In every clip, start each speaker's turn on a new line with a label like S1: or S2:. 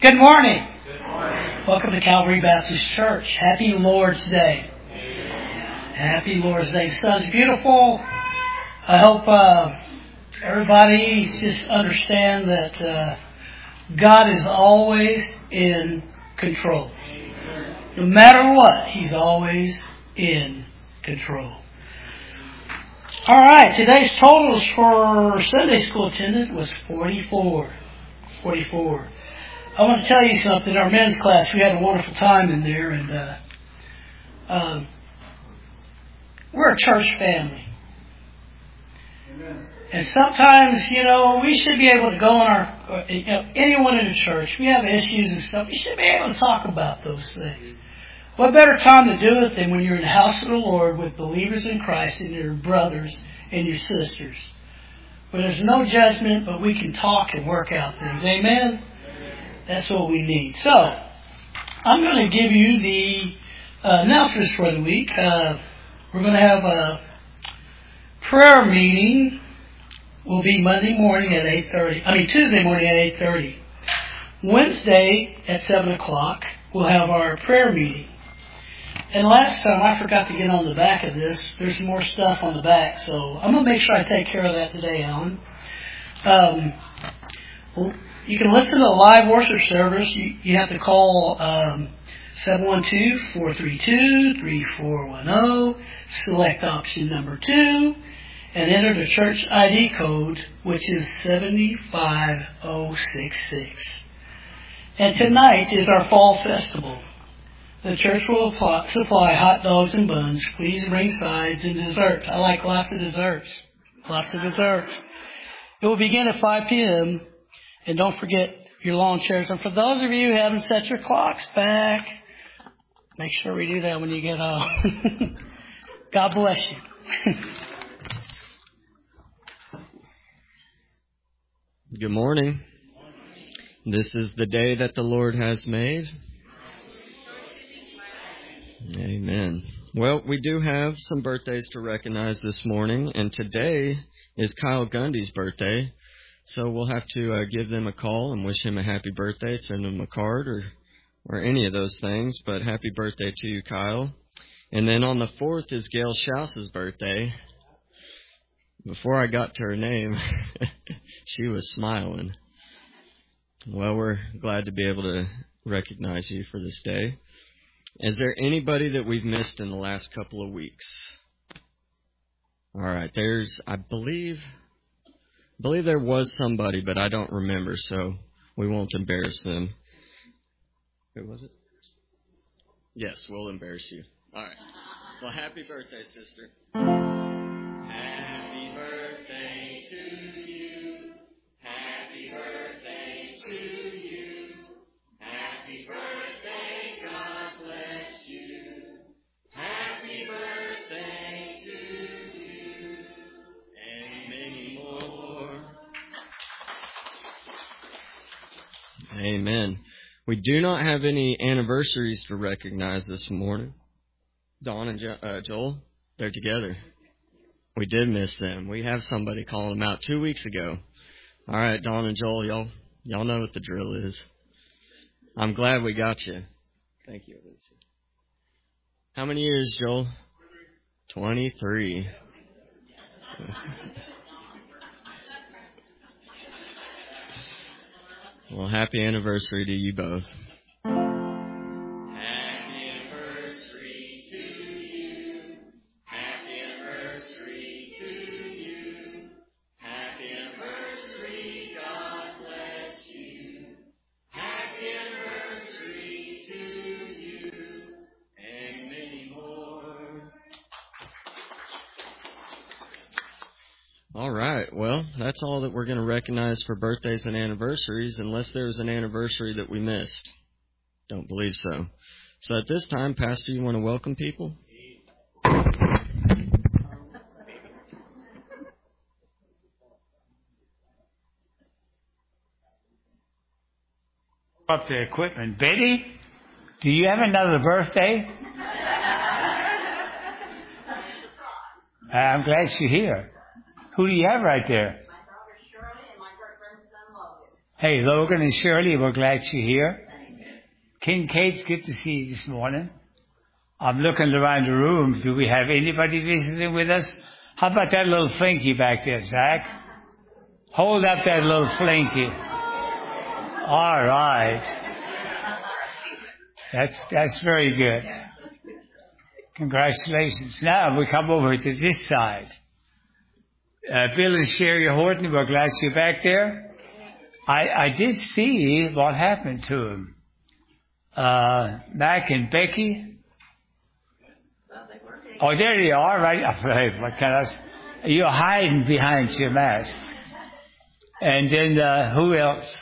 S1: Good morning.
S2: Good morning.
S1: Welcome to Calvary Baptist Church. Happy Lord's Day.
S2: Amen.
S1: Happy Lord's Day. The sun's beautiful. I hope everybody just understand that God is always in control. No matter what, He's always in control. All right, today's totals for Sunday school attendance was 44. 44. I want to tell you something. Our men's class, we had a wonderful time in there, and we're a church family.
S2: Amen.
S1: And sometimes, we should be able to go in anyone in the church, we have issues and stuff, we should be able to talk about those things. What better time to do it than when you're in the house of the Lord with believers in Christ and your brothers and your sisters, where there's no judgment, but we can talk and work out things. Amen? That's what we need. So, I'm going to give you the announcements for the week. We're going to have a prayer meeting. Will be Monday morning at 8:30. Tuesday morning at 8:30. Wednesday at 7 o'clock, we'll have our prayer meeting. And last time, I forgot to get on the back of this. There's more stuff on the back, so I'm going to make sure I take care of that today, Alan. You can listen to the live worship service. You have to call 712-432-3410, select option number 2, and enter the church ID code, which is 75066. And tonight is our fall festival. The church will supply hot dogs and buns. Please bring sides and desserts. I like lots of desserts. Lots of desserts. It will begin at 5 p.m., and don't forget your lawn chairs. And for those of you who haven't set your clocks back, make sure we do that when you get home. God bless you.
S3: Good morning. This is the day that the Lord has made. Amen. Well, we do have some birthdays to recognize this morning, and today is Kyle Gundy's birthday. So we'll have to give them a call and wish him a happy birthday, send him a card or any of those things. But happy birthday to you, Kyle. And then on the 4th is Gail Schaus's birthday. Before I got to her name, she was smiling. Well, we're glad to be able to recognize you for this day. Is there anybody that we've missed in the last couple of weeks? All right, I believe there was somebody, but I don't remember, so we won't embarrass them. Who was it? Yes, we'll embarrass you. All right. Well, happy birthday, sister. Happy birthday to you. Happy birthday to you. Happy birthday, God bless you. Happy birthday to you. And many more. Amen. We do not have any anniversaries to recognize this morning. Dawn and Joel, they're together. We did miss them. We have somebody calling them out 2 weeks ago. All right, Dawn and Joel, y'all know what the drill is. I'm glad we got you. Thank you, Alicia. How many years, Joel? 23. Well, happy anniversary to you both. Happy anniversary to you. Happy anniversary to you. Happy anniversary, God bless you. Happy anniversary to you. And many more. All right, well, that's all that we're going to recognize for birthdays and anniversaries, unless there was an anniversary that we missed. Don't believe so. So at this time, Pastor, you want to welcome people?
S2: Up the equipment. Betty, do you have another birthday? I'm glad you're here. Who do you have right there?
S4: My daughter Shirley and my great-grandson Logan.
S2: Hey, Logan and Shirley, we're glad you're here. Kincaid, it's good to see you this morning. I'm looking around the room. Do we have anybody visiting with us? How about that little flinky back there, Zach? Hold up that little flinky. All right. That's very good. Congratulations. Now we come over to this side. Bill and Sherry Horton, we're glad you're back there. I did see what happened to him. Mac and Becky. Oh, there you are, right? What can I? You're hiding behind your mask. And then who else?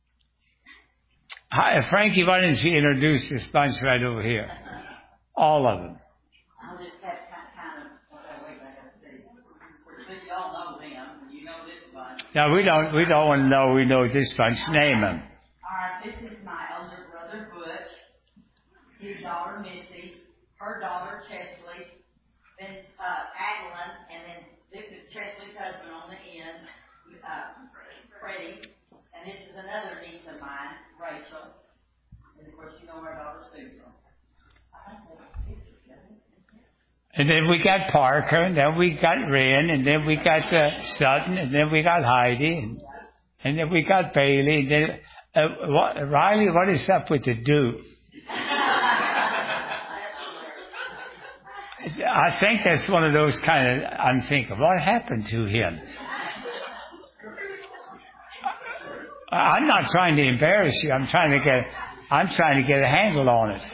S2: Hi, Frankie, why don't you introduce this bunch right over here? All of them.
S4: I'll just have kind of what I gotta say. You all know them. You know this bunch.
S2: No, we don't want to know. We know this bunch. Name them.
S4: All right, this is my elder brother Butch, his daughter Missy, her daughter Chesley, then Adeline, and then this is Chesley's husband on the end, Freddie, and this is another niece of mine, Rachel, and of course you know her daughter Susan.
S2: And then we got Parker, and then we got Ren, and then we got Sutton, and then we got Heidi, and then we got Bailey, and then Riley, what is up with the Duke? I think that's one of those kind of, I'm thinking, what happened to him? I'm not trying to embarrass you. I'm trying to get a handle on it.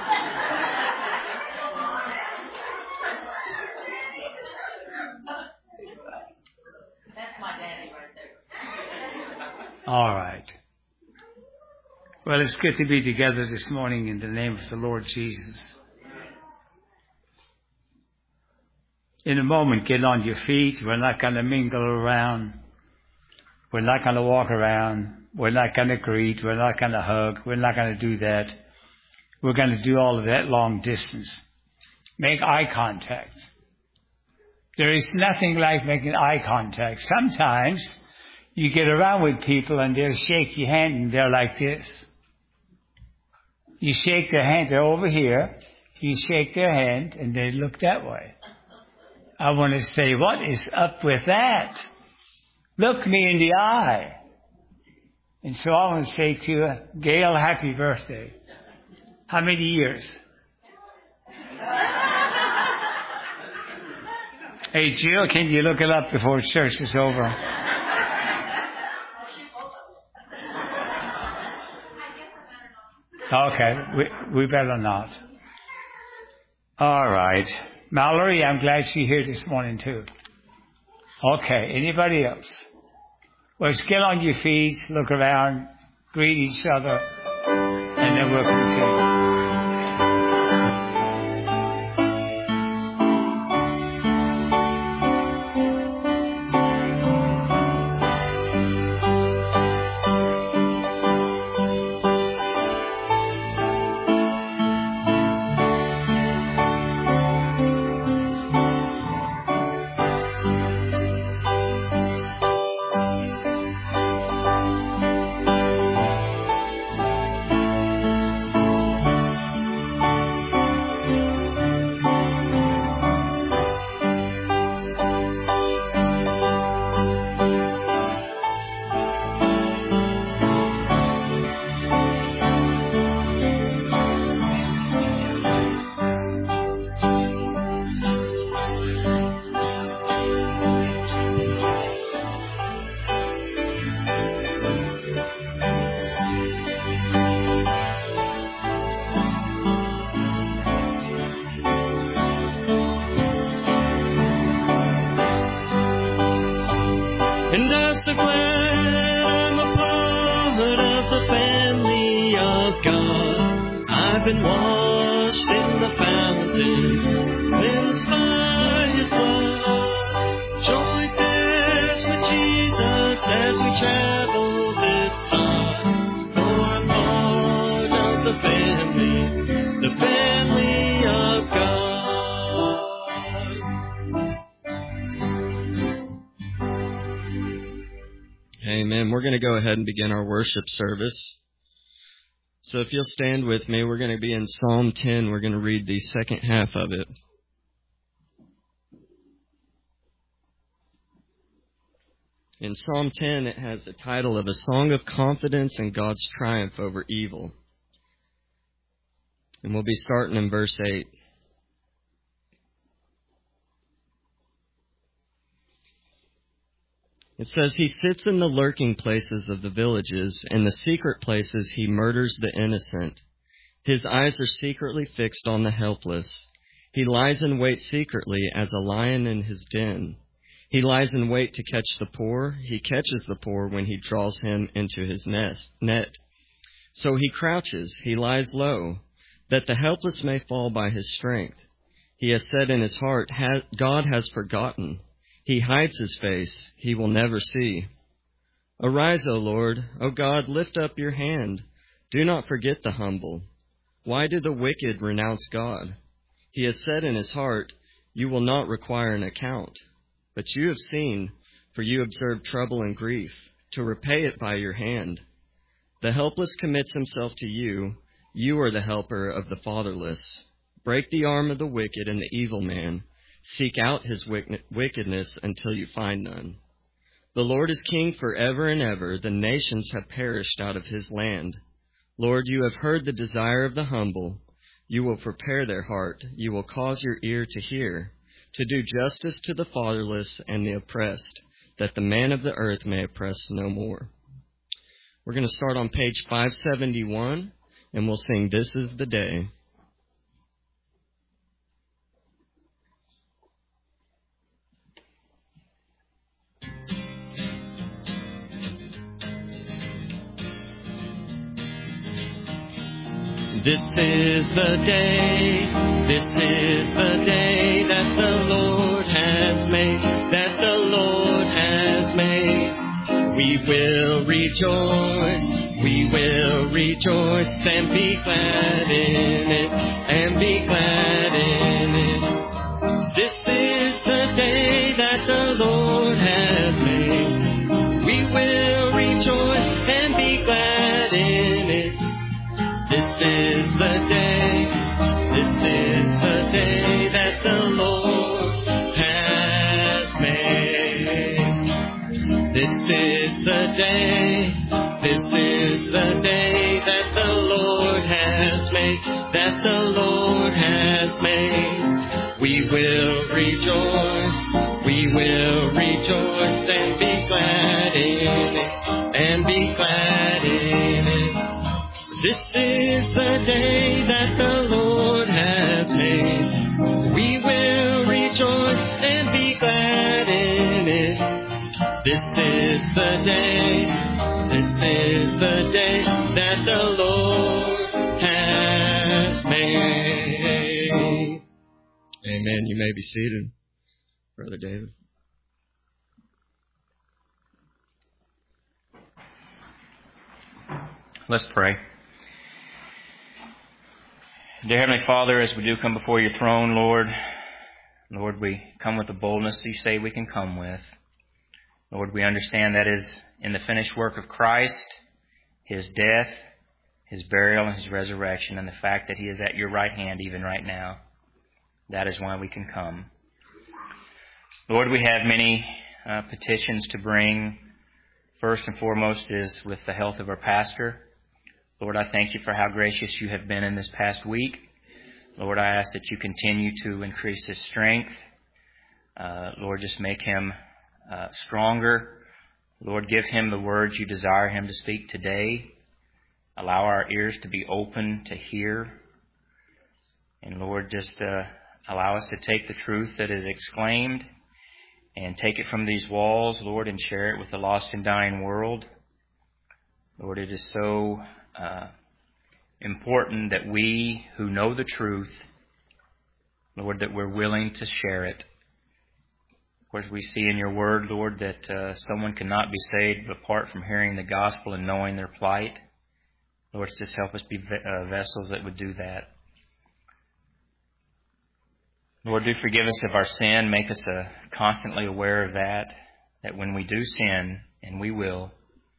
S4: That's my daddy right there.
S2: All right. Well, it's good to be together this morning in the name of the Lord Jesus. In a moment, get on your feet. We're not going to mingle around. We're not going to walk around. We're not going to greet. We're not going to hug. We're not going to do that. We're going to do all of that long distance. Make eye contact. There is nothing like making eye contact. Sometimes you get around with people and they'll shake your hand and they're like this. You shake their hand, they're over here. You shake their hand and they look that way. I want to say, what is up with that? Look me in the eye. And so I want to say to you, Gail, happy birthday. How many years? Hey, Jill, can you look it up before church is over? Okay, we better not. All right. Mallory, I'm glad she's here this morning too. Okay, anybody else? Well, just get on your feet, look around, greet each other, and then we'll continue.
S3: Amen. We're going to go ahead and begin our worship service. So if you'll stand with me, we're going to be in Psalm 10. We're going to read the second half of it. In Psalm 10, it has the title of A Song of Confidence in God's Triumph Over Evil. And we'll be starting in verse 8. It says, He sits in the lurking places of the villages. In the secret places he murders the innocent. His eyes are secretly fixed on the helpless. He lies in wait secretly as a lion in his den. He lies in wait to catch the poor. He catches the poor when he draws him into his net. So he crouches, he lies low, that the helpless may fall by his strength. He has said in his heart, God has forgotten. He hides his face, he will never see. Arise, O Lord, O God, lift up your hand. Do not forget the humble. Why do the wicked renounce God? He has said in his heart, You will not require an account. But you have seen, for you observe trouble and grief, to repay it by your hand. The helpless commits himself to you. You are the helper of the fatherless. Break the arm of the wicked and the evil man. Seek out his wickedness until you find none. The Lord is king forever and ever. The nations have perished out of his land. Lord, you have heard the desire of the humble. You will prepare their heart. You will cause your ear to hear, to do justice to the fatherless and the oppressed, that the man of the earth may oppress no more. We're going to start on page 571, and we'll sing This Is the Day. This is the day that the Lord has made, that the Lord has made. We will rejoice and be glad in it, and be glad in it. This is the day that the Lord has made. We will rejoice and be glad in it. This is the day that the Lord has made. This is the day that the Lord has made, that the Lord has made. We will rejoice and be glad in it, and be glad in it. This is the day that the Lord has made. We will rejoice and be glad in it. This is the day that the Lord has made. Amen. You may be seated, Brother David.
S5: Let's pray. Dear Heavenly Father, as we do come before your throne, Lord, we come with the boldness you say we can come with. Lord, we understand that is in the finished work of Christ, his death, his burial, and his resurrection, and the fact that he is at your right hand even right now. That is why we can come. Lord, we have many petitions to bring. First and foremost is with the health of our pastor. Lord, I thank you for how gracious you have been in this past week. Lord, I ask that you continue to increase his strength. Lord, just make him stronger. Lord, give him the words you desire him to speak today. Allow our ears to be open to hear. And Lord, just allow us to take the truth that is exclaimed and take it from these walls, Lord, and share it with the lost and dying world. Lord, it is so important that we who know the truth, Lord, that we're willing to share it. Of course, we see in your word, Lord, that someone cannot be saved apart from hearing the gospel and knowing their plight. Lord, just help us be vessels that would do that. Lord, do forgive us of our sin. Make us constantly aware of that when we do sin, and we will,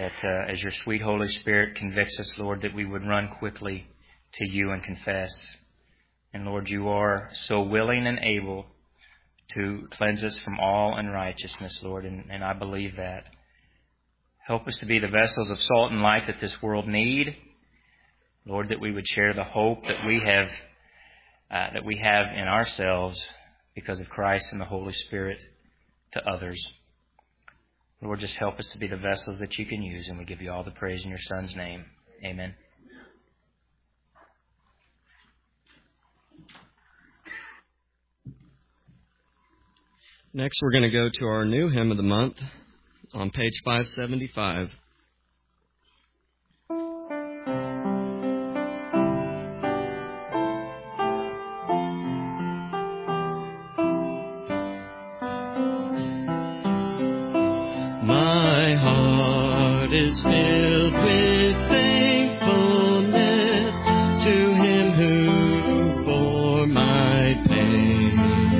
S5: that as your sweet Holy Spirit convicts us, Lord, that we would run quickly to you and confess. And Lord, you are so willing and able to cleanse us from all unrighteousness, Lord, and I believe that. Help us to be the vessels of salt and light that this world need. Lord, that we would share the hope that we have in ourselves because of Christ and the Holy Spirit to others. Lord, just help us to be the vessels that you can use, and we give you all the praise in your Son's name. Amen.
S3: Next, we're going to go to our new hymn of the month on page 575.
S6: My heart is filled with thankfulness to Him who bore my pain,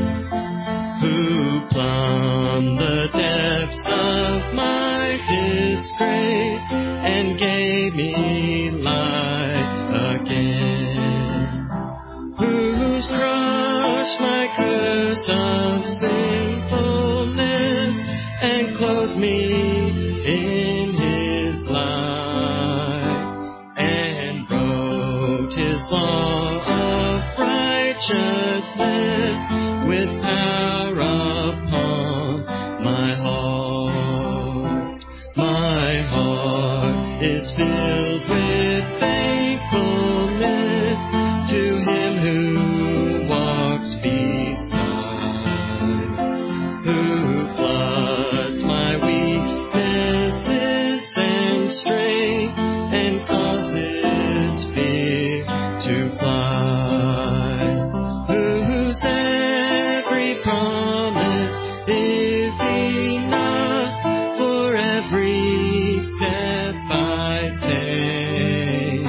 S6: who plumbed the depths of my disgrace and gave me life again, who's crushed my curse of sinfulness and clothed me in His light, and wrote His law of righteousness with power upon my heart. My heart is filled with thankfulness to Him who walks beside, who floods my weaknesses and strength and causes fear to fly, whose every promise is enough for every step I take,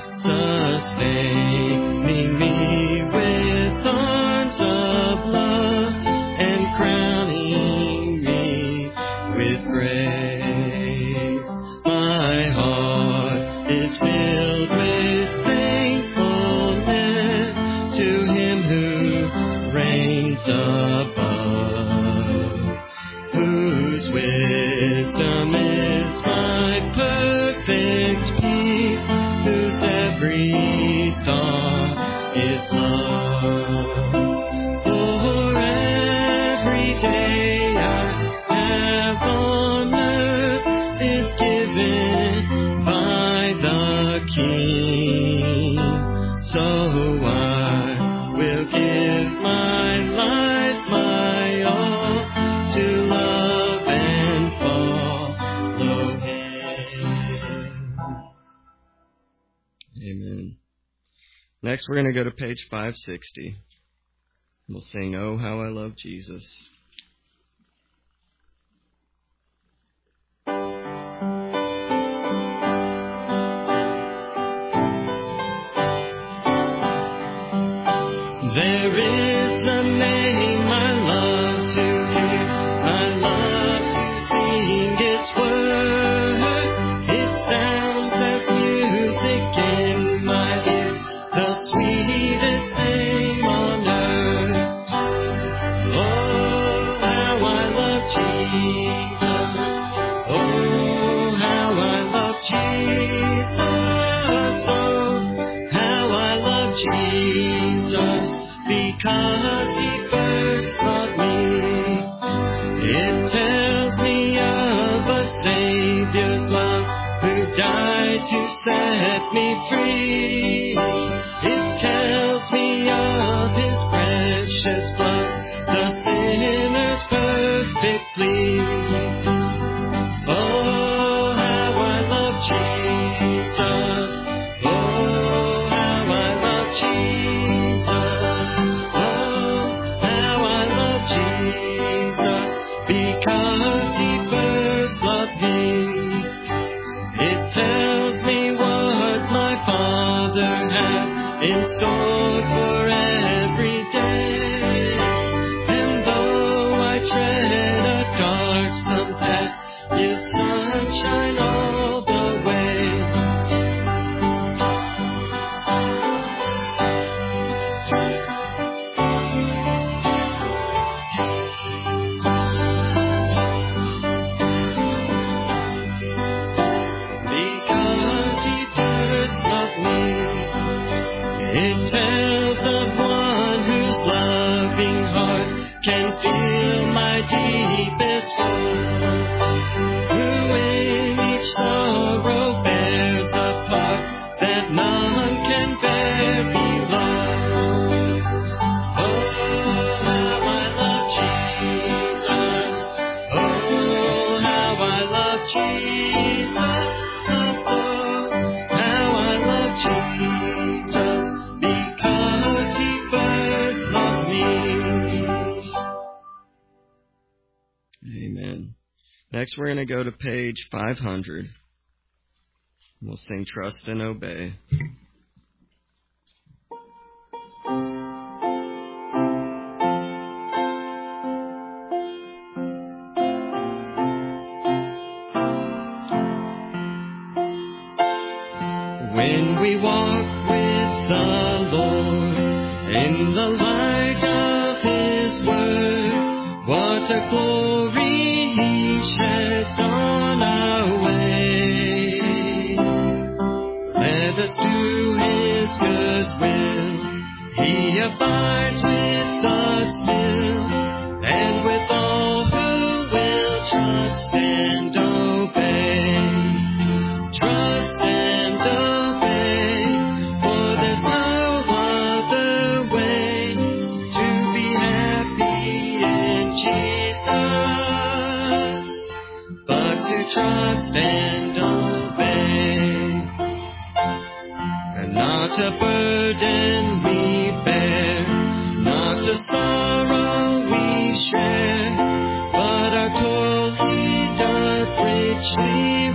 S6: sustaining me with arms of love and crowning me with grace. My heart is filled with thankfulness to Him who reigns above, whose wisdom is my perfect peace, whose every thought is love. For every day I have on earth is given by the King, so I will give my life, my all, to love and follow Him.
S3: Amen. Next, we're going to go to page 560. We'll sing, "Oh, How I Love Jesus."
S6: There is a name I love to hear, I love to sing its word. It sounds as music in my ear, the sweetest name on earth. Oh, how I love Jesus. Oh, how I love Jesus. Oh, how I love Jesus. Because He first loved me. It tells me of a Savior's love who died to set me free. It tells me of His precious blood, the sinner's perfect plea. Oh, how I love Jesus. Oh, how I love Jesus. Jesus, because He first loved me. It tells me what my Father has in store for every day. And though I tread a darksome path, give sunshine all It tells of one whose loving heart can feel my deepest wound, who in each sorrow bears a part that none can bear below. Oh, how I love Jesus. Oh, how I love Jesus. Oh, how I love Jesus, because He first loved me.
S3: Amen. Next, we're going to go to page 500. We'll sing Trust and Obey.
S6: When we walk with the Lord in the light of His Word, what a glory He sheds on our way. Let us do His good will. He abides with us still, and with all who will trust and obey. Trust and obey, for there's no other way to be happy in Jesus, but to trust and obey. And not a burden we bear, not a sorrow we share, but our toil He doth richly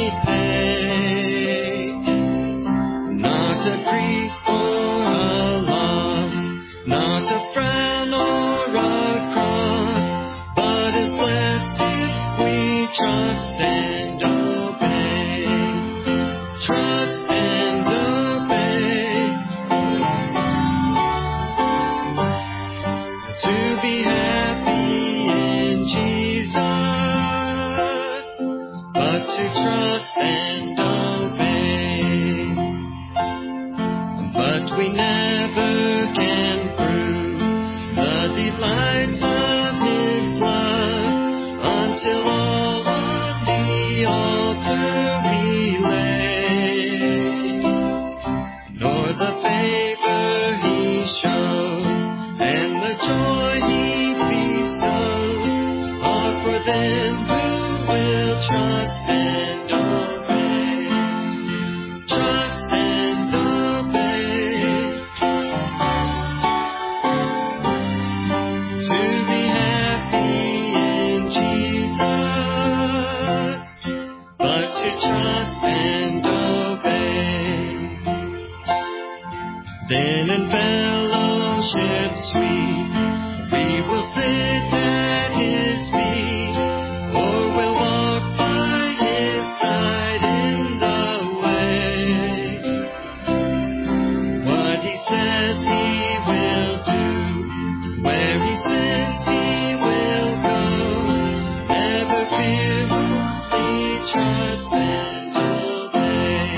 S6: repay. Not a grief or a loss, not a frown or a cross, but is blessed if we trust and obey. Trust and obey, to be happy in Jesus, but to trust and obey. But we never can prove the delights of His love until all on the altar we lay, nor the favor He shows and the joy He bestows are for them who will trust and obey. Trust and obey, to be happy in Jesus, but to trust and obey. Then in fellowship sweet, we will sit at His feet, or we'll walk by His side in the way. What He says He will do, where He sends He will go. Never fear, we trust and obey.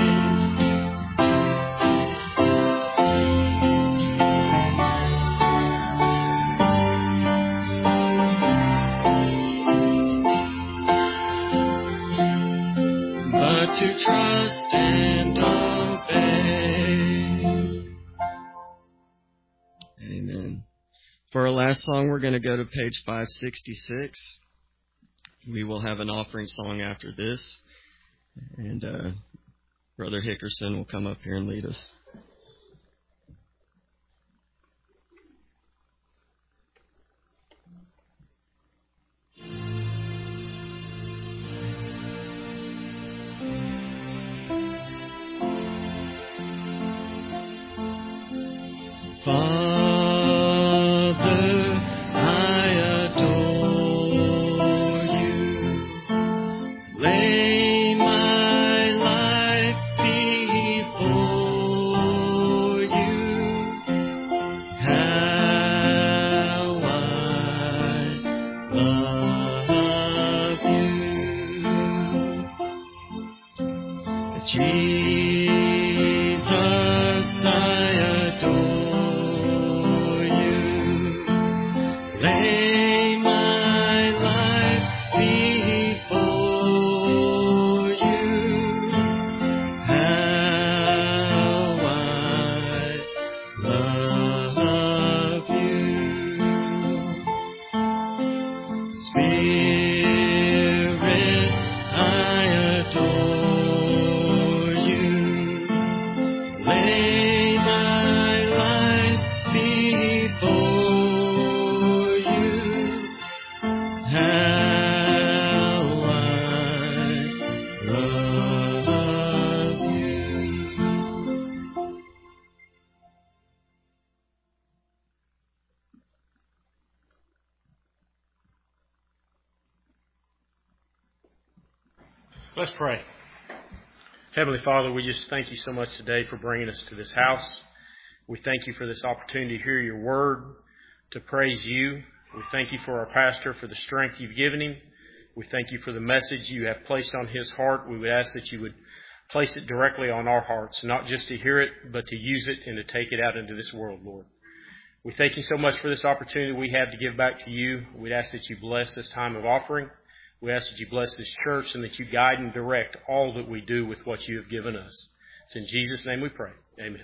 S6: But to trust and obey.
S3: Amen. For our last song, we're going to go to page 566. We will have an offering song after this. And Brother Hickerson will come up here and lead us.
S6: Father, I adore You. Lay my life before You. How I love You. Jesus, I adore
S7: Let's pray. Heavenly Father, we just thank you so much today for bringing us to this house. We thank you for this opportunity to hear your word, to praise you. We thank you for our pastor, for the strength you've given him. We thank you for the message you have placed on his heart. We would ask that you would place it directly on our hearts, not just to hear it, but to use it and to take it out into this world, Lord. We thank you so much for this opportunity we have to give back to you. We ask that you bless this time of offering. We ask that you bless this church and that you guide and direct all that we do with what you have given us. It's in Jesus' name we pray. Amen.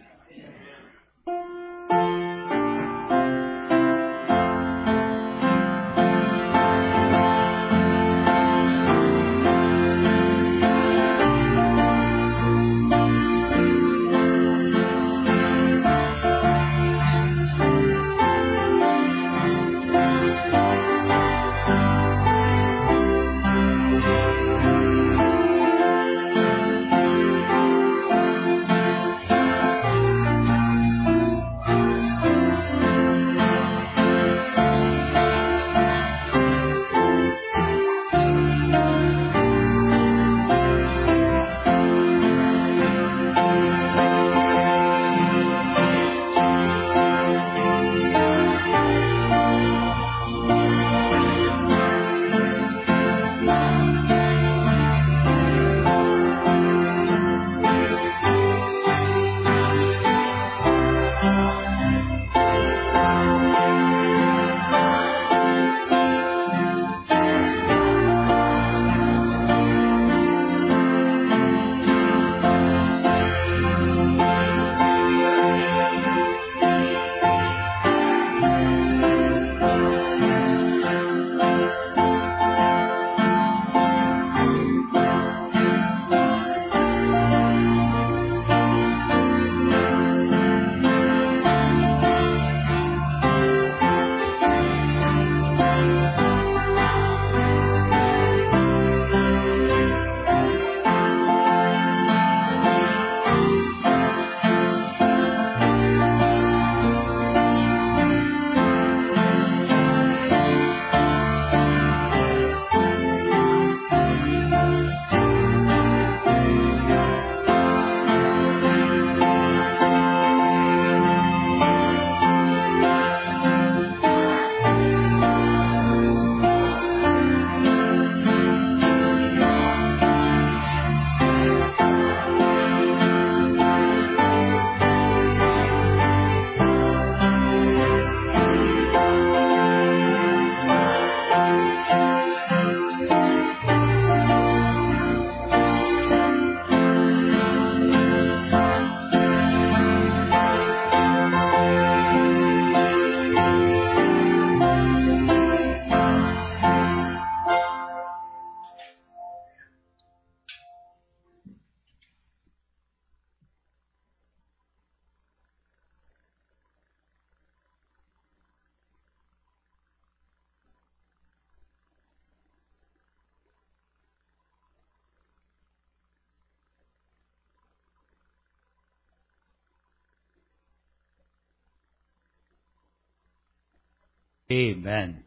S2: Amen.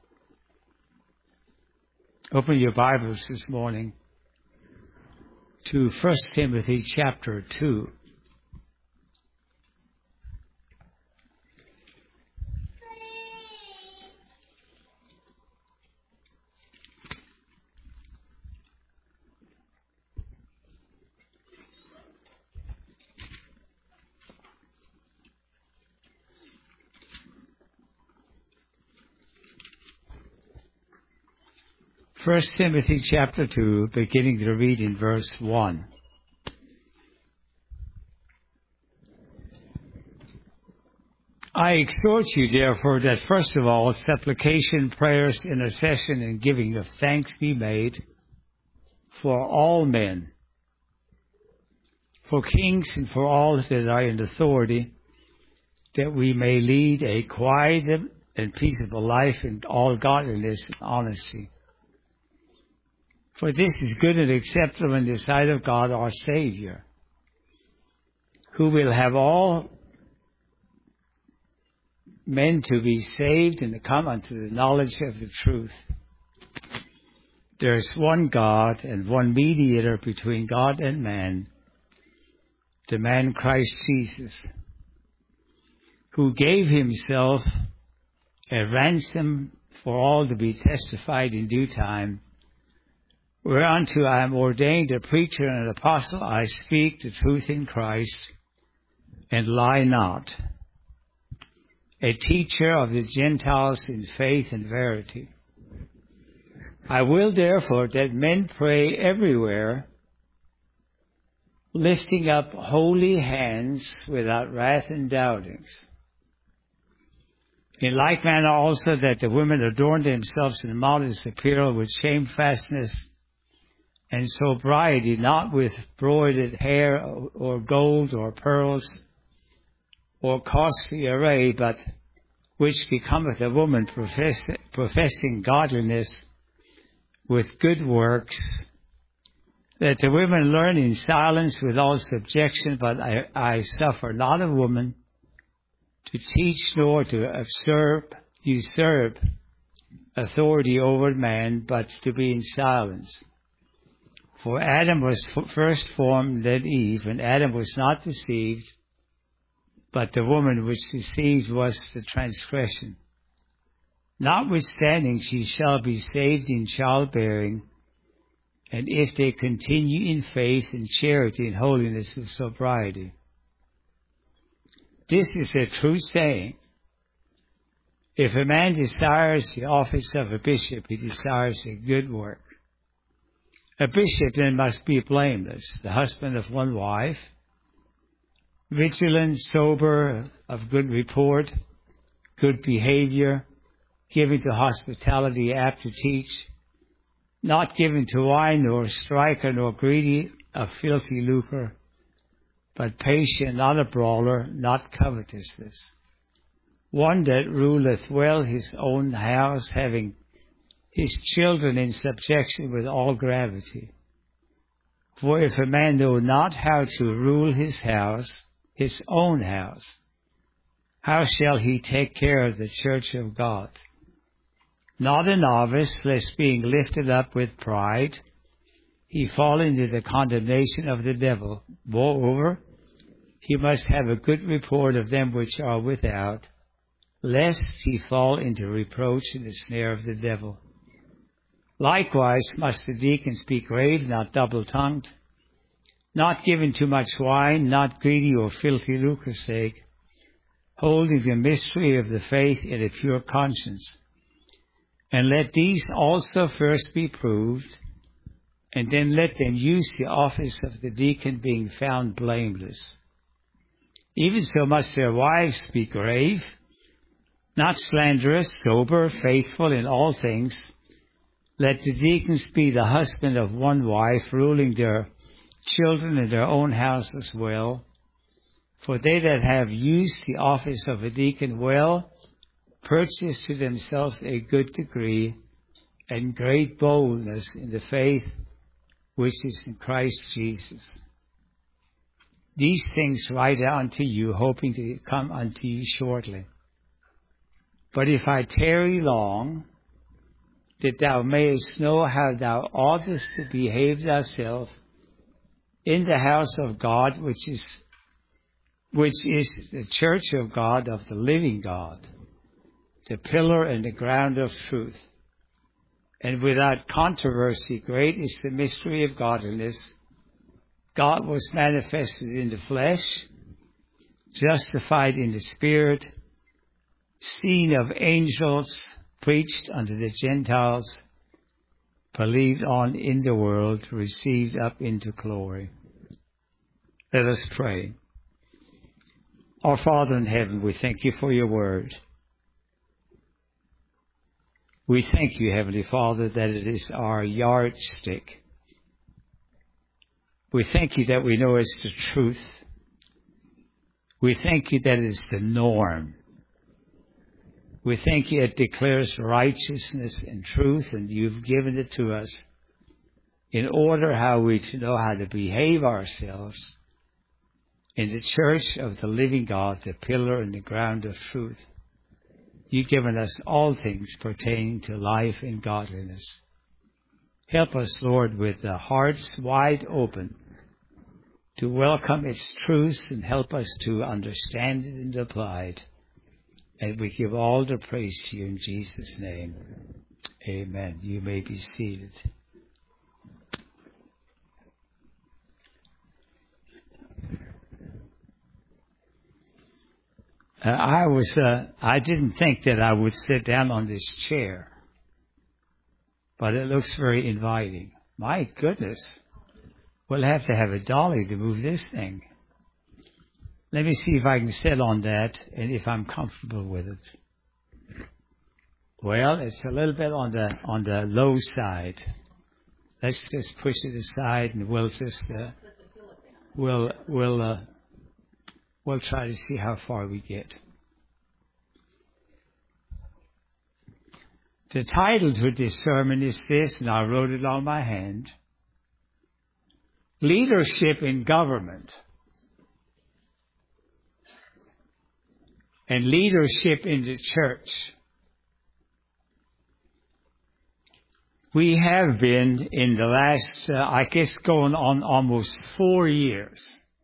S2: Open your Bibles this morning to 1 Timothy chapter 2. First Timothy chapter 2, beginning to read in verse 1. I exhort you, therefore, that first of all, supplication, prayers, intercession, and giving of thanks be made for all men, for kings and for all that are in authority, that we may lead a quiet and peaceable life in all godliness and honesty. For this is good and acceptable in the sight of God our Savior, who will have all men to be saved and to come unto the knowledge of the truth. there is one God and one mediator between God and man, the man Christ Jesus, who gave himself a ransom for all to be testified in due time, whereunto I am ordained a preacher and an apostle. I speak the truth in Christ, and lie not, a teacher of the Gentiles in faith and verity. I will therefore that men pray everywhere, lifting up holy hands without wrath and doubtings. In like manner also that the women adorn themselves in modest apparel with shamefastness and sobriety, not with broidered hair or gold or pearls or costly array, but which becometh a woman professing godliness with good works. That the women learn in silence with all subjection, but I suffer not a woman to teach nor to usurp authority over man, but to be in silence. For Adam was first formed, then Eve, and Adam was not deceived, but the woman which deceived was the transgression. Notwithstanding, she shall be saved in childbearing, and if they continue in faith and charity and holiness and sobriety. This is a true saying. If a man desires the office of a bishop, he desires a good work. A bishop then must be blameless, the husband of one wife, vigilant, sober, of good report, good behavior, given to hospitality, apt to teach, not given to wine, nor striker, nor greedy of filthy lucre, but patient, not a brawler, not covetousness. One that ruleth well his own house, having his children in subjection with all gravity. For if a man know not how to rule his house, his own house, how shall he take care of the church of God? Not a novice, lest being lifted up with pride, he fall into the condemnation of the devil. Moreover, he must have a good report of them which are without, lest he fall into reproach and the snare of the devil. Likewise must the deacons be grave, not double-tongued, not given to much wine, not greedy or filthy lucre's sake, holding the mystery of the faith in a pure conscience. And let these also first be proved, and then let them use the office of the deacon, being found blameless. Even so must their wives be grave, not slanderous, sober, faithful in all things. Let the deacons be the husband of one wife, ruling their children in their own house as well. For they that have used the office of a deacon well, purchase to themselves a good degree and great boldness in the faith which is in Christ Jesus. These things write I unto you, hoping to come unto you shortly. But if I tarry long, that thou mayest know how thou oughtest to behave thyself in the house of God, which is the church of God, of the living God, the pillar and the ground of truth. And without controversy, great is the mystery of godliness. God was manifested in the flesh, justified in the spirit, seen of angels, preached unto the Gentiles, believed on in the world, received up into glory. Let us pray. Our Father in heaven, we thank you for your word. We thank you, Heavenly Father, that it is our yardstick. We thank you that we know it's the truth. We thank you that it's the norm. We thank you it declares righteousness and truth, and you've given it to us in order how we to know how to behave ourselves in the church of the living God, the pillar and the ground of truth. You've given us all things pertaining to life and godliness. Help us, Lord, with hearts wide open to welcome its truths and help us to understand it and apply it. And we give all the praise to you in Jesus' name. Amen. You may be seated. I didn't think that I would sit down on this chair, but it looks very inviting. My goodness. We'll have to have a dolly to move this thing. Let me see if I can sit on that and if I'm comfortable with it. Well, it's a little bit on the low side. Let's just push it aside and we'll just we'll try to see how far we get. The title to this sermon is this, and I wrote it on my hand: Leadership in Government and Leadership in the Church. We have been in the last, going on almost 4 years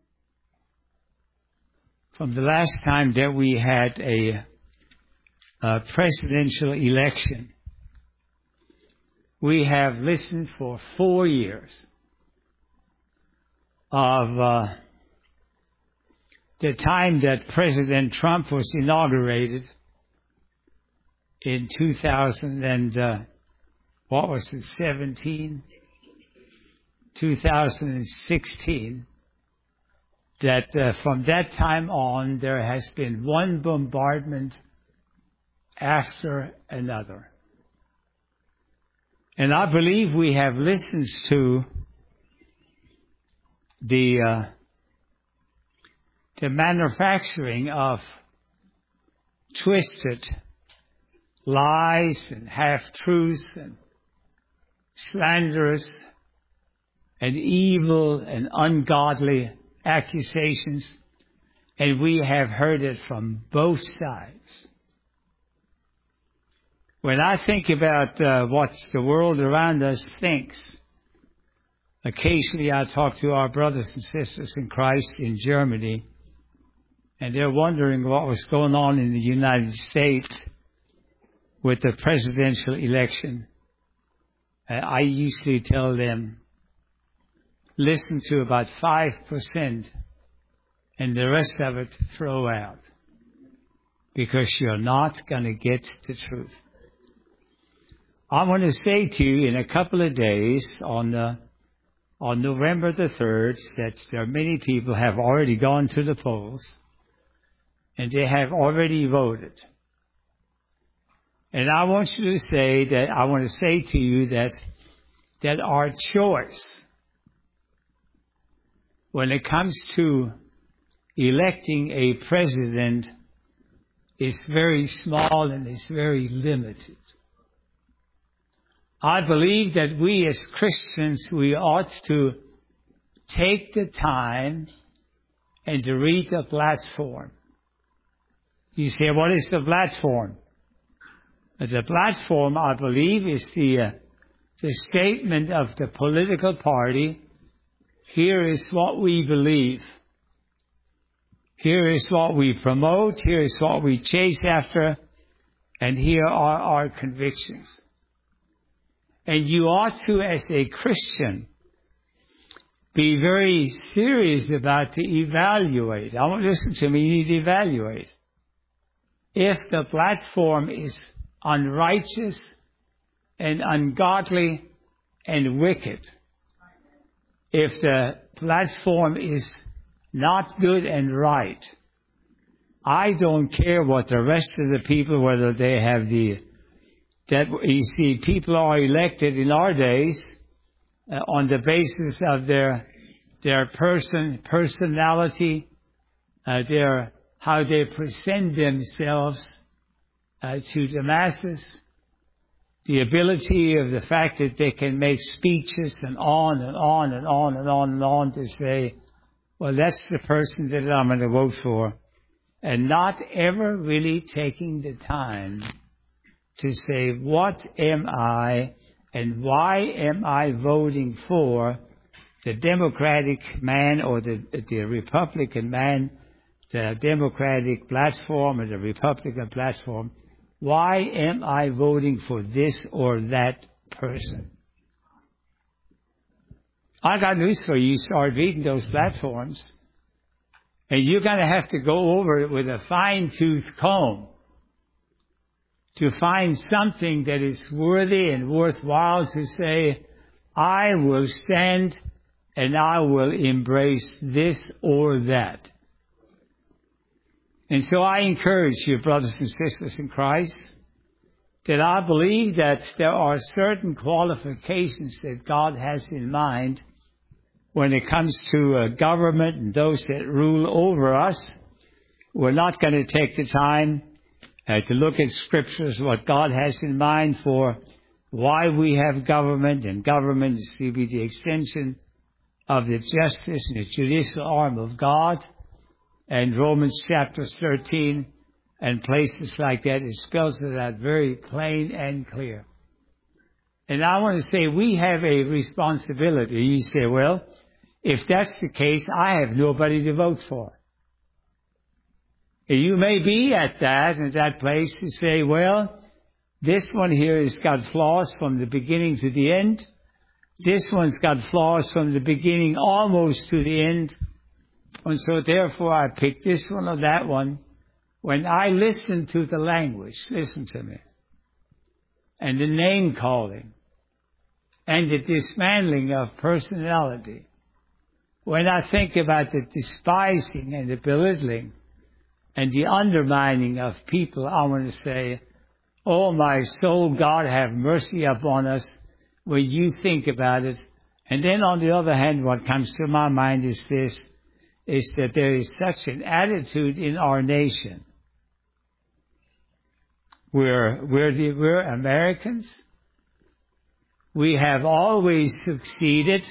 S2: from the last time that we had a presidential election. We have listened for 4 years of the time that President Trump was inaugurated in 2016, that from that time on there has been one bombardment after another. And I believe we have listened to the manufacturing of twisted lies and half-truths and slanderous and evil and ungodly accusations, and we have heard it from both sides. When I think about what the world around us thinks, occasionally I talk to our brothers and sisters in Christ in Germany, and they're wondering what was going on in the United States with the presidential election. I usually tell them, listen to about 5% and the rest of it throw out, because you're not going to get the truth. I want to say to you in a couple of days on November the 3rd that there are many people have already gone to the polls and they have already voted. And I want to say to you that our choice when it comes to electing a president is very small and is very limited. I believe that we as Christians, we ought to take the time and to read the platform. You say, what is the platform? The platform, I believe, is the statement of the political party. Here is what we believe. Here is what we promote. Here is what we chase after. And here are our convictions. And you ought to, as a Christian, be very serious about to evaluate. I want to listen to me. You need to evaluate. If the platform is unrighteous and ungodly and wicked, if the platform is not good and right, I don't care what the rest of the people, whether they have that you see, people are elected in our days on the basis of their personality, how they present themselves to the masses, the ability of the fact that they can make speeches and on and on and on and on and on to say, well, that's the person that I'm going to vote for, and not ever really taking the time to say, what am I And why am I voting for the Democratic man or the Republican man, the Democratic platform or the Republican platform? Why am I voting for this or that person? I got news for you. Start reading those platforms, and you're going to have to go over it with a fine-tooth comb to find something that is worthy and worthwhile to say, I will stand and I will embrace this or that. And so I encourage you, brothers and sisters in Christ, that I believe that there are certain qualifications that God has in mind when it comes to government and those that rule over us. We're not going to take the time to look at scriptures, what God has in mind for why we have government, and government is to be the extension of the justice and the judicial arm of God. And Romans chapter 13 and places like that, it spells it out very plain and clear. And I want to say we have a responsibility. You say, well, if that's the case, I have nobody to vote for. You may be at that place to say, well, this one here has got flaws from the beginning to the end. This one's got flaws from the beginning almost to the end. And so therefore I pick this one or that one. When I listen to the language, listen to me, and the name calling, and the dismantling of personality, when I think about the despising and the belittling and the undermining of people, I want to say, oh my soul, God have mercy upon us when you think about it. And then on the other hand, what comes to my mind is this, is that there is such an attitude in our nation. We're Americans. We have always succeeded.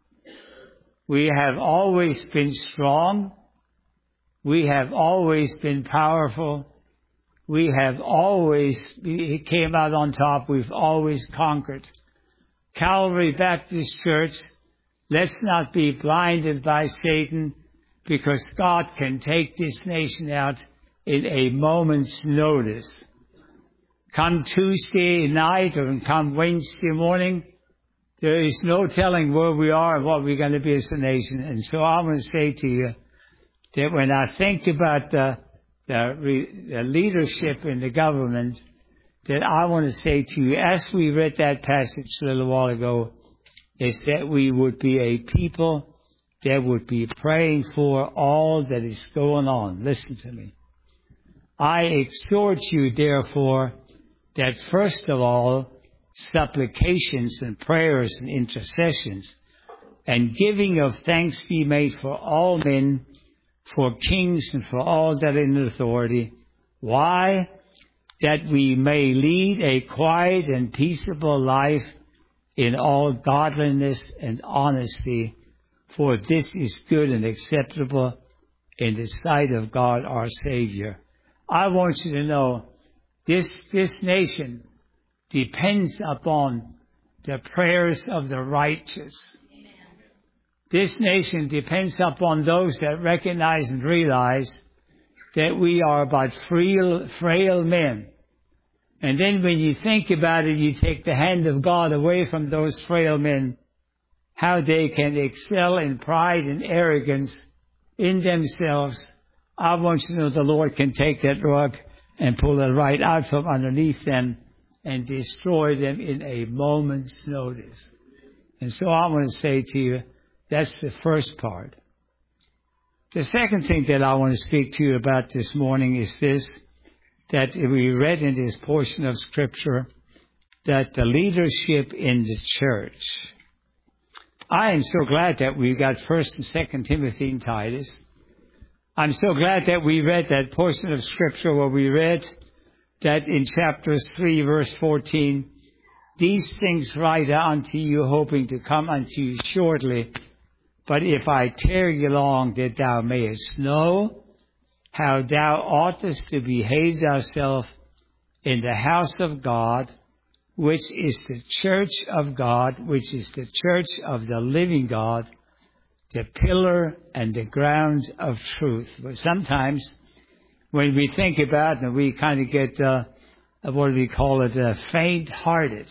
S2: We have always been strong. We have always been powerful. We have always came out on top. We've always conquered. Calvary Baptist Church, let's not be blinded by Satan, because God can take this nation out in a moment's notice. Come Tuesday night or come Wednesday morning, there is no telling where we are and what we're going to be as a nation. And so I want to say to you that when I think about the leadership in the government, that I want to say to you, as we read that passage a little while ago, is that we would be a people that would be praying for all that is going on. Listen to me. I exhort you, therefore, that first of all, supplications and prayers and intercessions and giving of thanks be made for all men, for kings and for all that are in authority. Why? That we may lead a quiet and peaceable life in all godliness and honesty, for this is good and acceptable in the sight of God our Savior. I want you to know, this nation depends upon the prayers of the righteous. Amen. This nation depends upon those that recognize and realize that we are but frail men. And then when you think about it, you take the hand of God away from those frail men, how they can excel in pride and arrogance in themselves. I want you to know the Lord can take that rug and pull it right out from underneath them and destroy them in a moment's notice. And so I want to say to you, that's the first part. The second thing that I want to speak to you about this morning is this, that we read in this portion of Scripture, that the leadership in the church. I am so glad that we got 1st and 2nd Timothy and Titus. I'm so glad that we read that portion of Scripture where we read that in chapter 3, verse 14, these things write I unto you, hoping to come unto you shortly. But if I tarry long, that thou mayest know how thou oughtest to behave thyself in the house of God, which is the church of God, which is the church of the living God, the pillar and the ground of truth. But sometimes when we think about it, we kind of get, what do we call it, faint-hearted.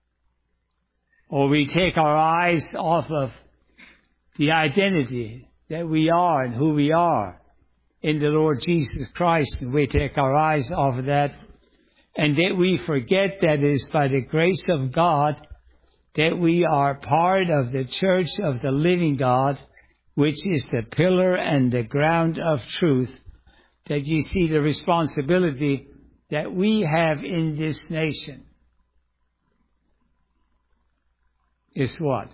S2: Or we take our eyes off of the identity that we are and who we are in the Lord Jesus Christ, and we take our eyes off of that, and that we forget that it is by the grace of God that we are part of the church of the living God, which is the pillar and the ground of truth, that you see the responsibility that we have in this nation is what?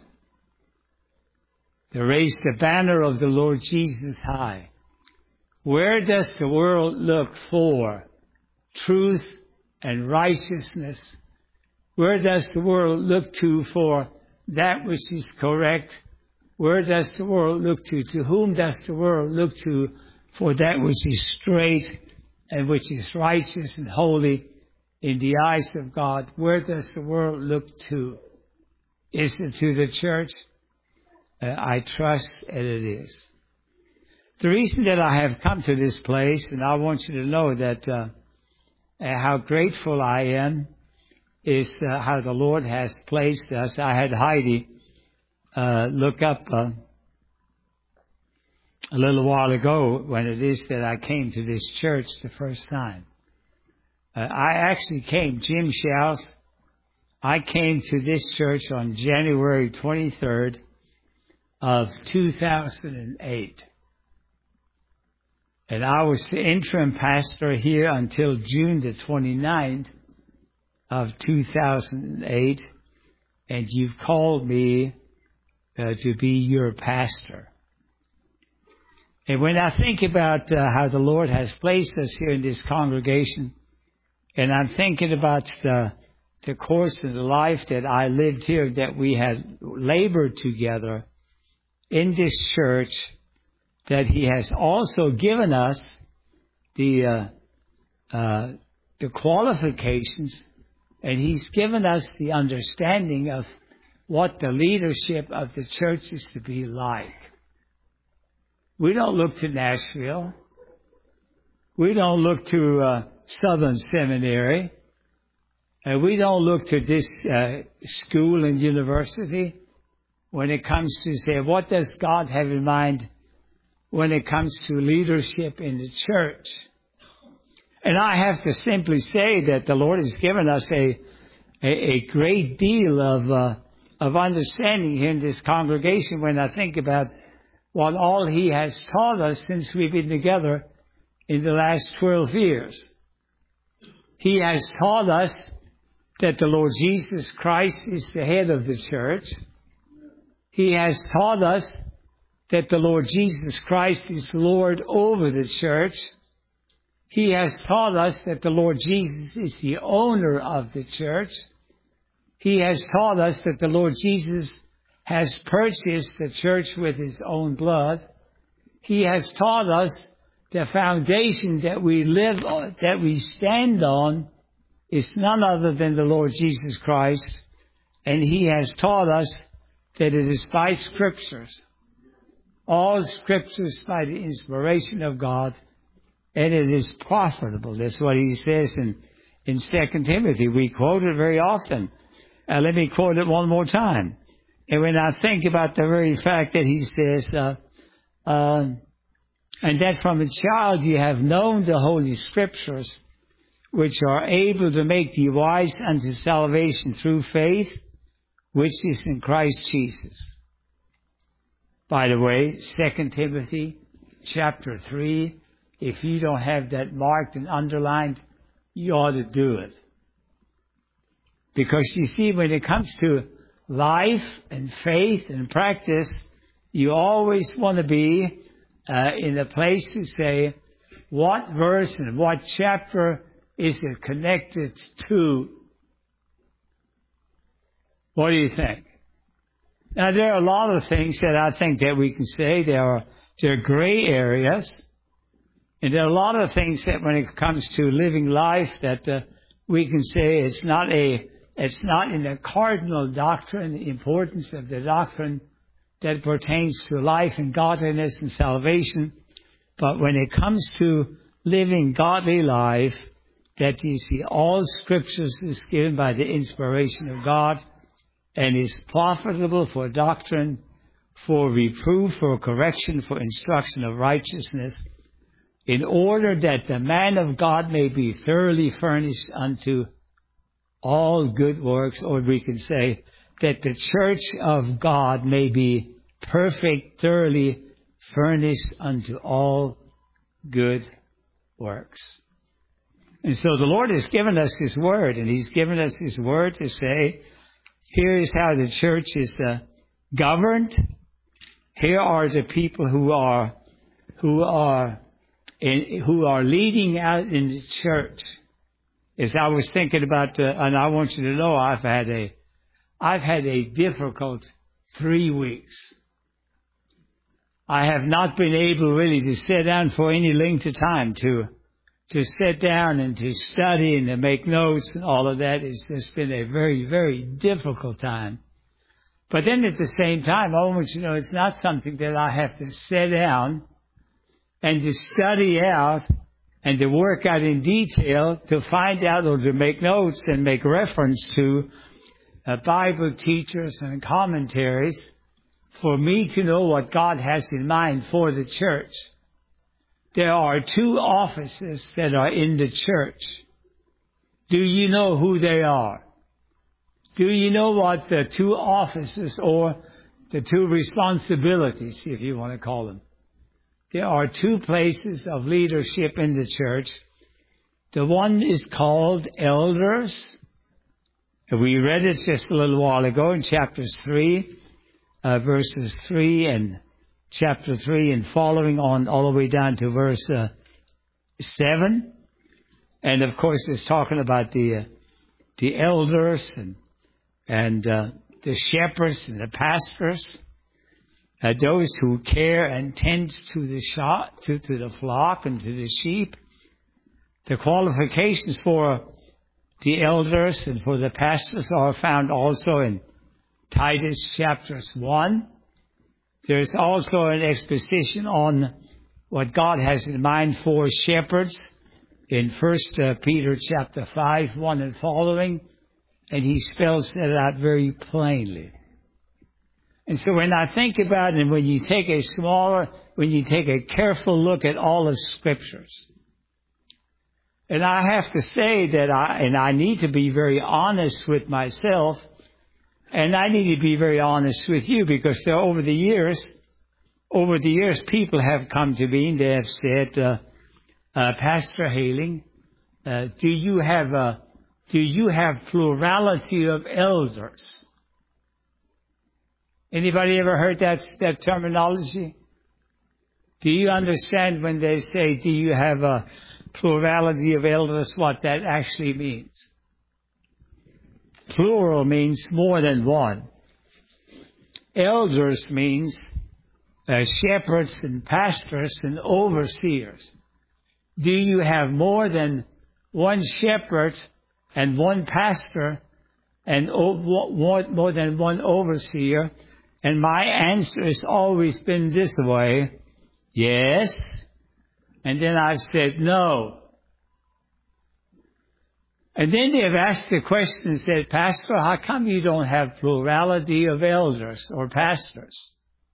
S2: To raise the banner of the Lord Jesus high. Where does the world look for truth and righteousness? Where does the world look to for that which is correct? Where does the world look to? To whom does the world look to for that which is straight and which is righteous and holy in the eyes of God? Where does the world look to? Is it to the church? I trust that it is. The reason that I have come to this place, and I want you to know that how grateful I am, is how the Lord has placed us. I had Heidi look up a little while ago when it is that I came to this church the first time. I actually came, Jim Schaus, I came to this church on January 23rd of 2008. And I was the interim pastor here until June the 29th of 2008. And you've called me to be your pastor. And when I think about how the Lord has placed us here in this congregation, and I'm thinking about the course of the life that I lived here, that we had labored together in this church, that He has also given us the qualifications, and He's given us the understanding of what the leadership of the church is to be like. We don't look to Nashville. We don't look to Southern Seminary. And we don't look to this school and university when it comes to say, what does God have in mind when it comes to leadership in the church? And I have to simply say that the Lord has given us a great deal of understanding here in this congregation when I think about what all He has taught us since we've been together in the last 12 years. He has taught us that the Lord Jesus Christ is the head of the church. He has taught us that the Lord Jesus Christ is Lord over the church. He has taught us that the Lord Jesus is the owner of the church. He has taught us that the Lord Jesus has purchased the church with His own blood. He has taught us the foundation that we live on, that we stand on, is none other than the Lord Jesus Christ. And He has taught us that it is by Scriptures. All Scriptures by the inspiration of God, and it is profitable. That's what He says in 2 Timothy. We quote it very often. Let me quote it one more time. And when I think about the very fact that He says, and that from a child you have known the Holy Scriptures, which are able to make thee wise unto salvation through faith, which is in Christ Jesus. By the way, 2 Timothy chapter 3, if you don't have that marked and underlined, you ought to do it. Because you see, when it comes to life and faith and practice, you always want to be in a place to say, what verse and what chapter is it connected to? What do you think? Now, there are a lot of things that I think that we can say. There are gray areas. And there are a lot of things that when it comes to living life that we can say it's not a It's not in the cardinal doctrine, the importance of the doctrine that pertains to life and godliness and salvation. But when it comes to living godly life, that you see all Scriptures is given by the inspiration of God and is profitable for doctrine, for reproof, for correction, for instruction of righteousness, in order that the man of God may be thoroughly furnished unto all good works, or we can say that the church of God may be perfect, thoroughly furnished unto all good works. And so the Lord has given us His Word, and He's given us His Word to say, here is how the church is governed. Here are the people who are leading out in the church. As I was thinking about, and I want you to know, I've had a difficult 3 weeks. I have not been able really to sit down for any length of time to sit down and to study and to make notes and all of that. It's just been a very, very difficult time. But then at the same time, I want you to know it's not something that I have to sit down and to study out and to work out in detail to find out or to make notes and make reference to Bible teachers and commentaries for me to know what God has in mind for the church. There are 2 offices that are in the church. Do you know who they are? Do you know what the 2 offices or the 2 responsibilities, if you want to call them? There are 2 places of leadership in the church. The one is called elders. We read it just a little while ago in chapter 3, verses 3 and chapter 3 and following on all the way down to verse 7. And of course it's talking about the elders and the shepherds and the pastors, those who care and tend to the flock and to the sheep. The qualifications for the elders and for the pastors are found also in Titus chapters 1. There's also an exposition on what God has in mind for shepherds in 1 Peter chapter 5, 1 and following, and he spells that out very plainly. And so when I think about it, and when you take a careful look at all of Scriptures, and I have to say that I need to be very honest with myself, and I need to be very honest with you, because over the years, people have come to me and they have said, Pastor Hayling, do you have plurality of elders? Anybody ever heard that terminology? Do you understand when they say, do you have a plurality of elders, what that actually means? Plural means more than one. Elders means shepherds and pastors and overseers. Do you have more than one shepherd and one pastor and more than one overseer? And my answer has always been this way: yes. And then I've said no. And then they've asked the question and said, Pastor, how come you don't have plurality of elders or pastors?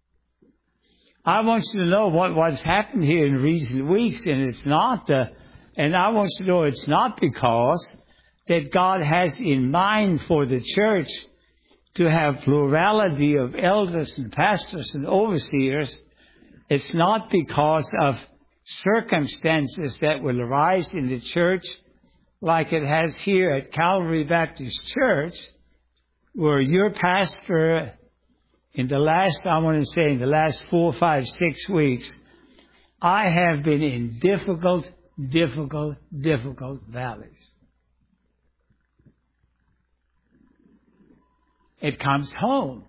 S2: I want you to know what's happened here in recent weeks, and it's not, and I want you to know it's not because that God has in mind for the church to have plurality of elders and pastors and overseers. It's not because of circumstances that will arise in the church, like it has here at Calvary Baptist Church, where your pastor in the last 4, 5, 6 weeks, I have been in difficult valleys. It comes home.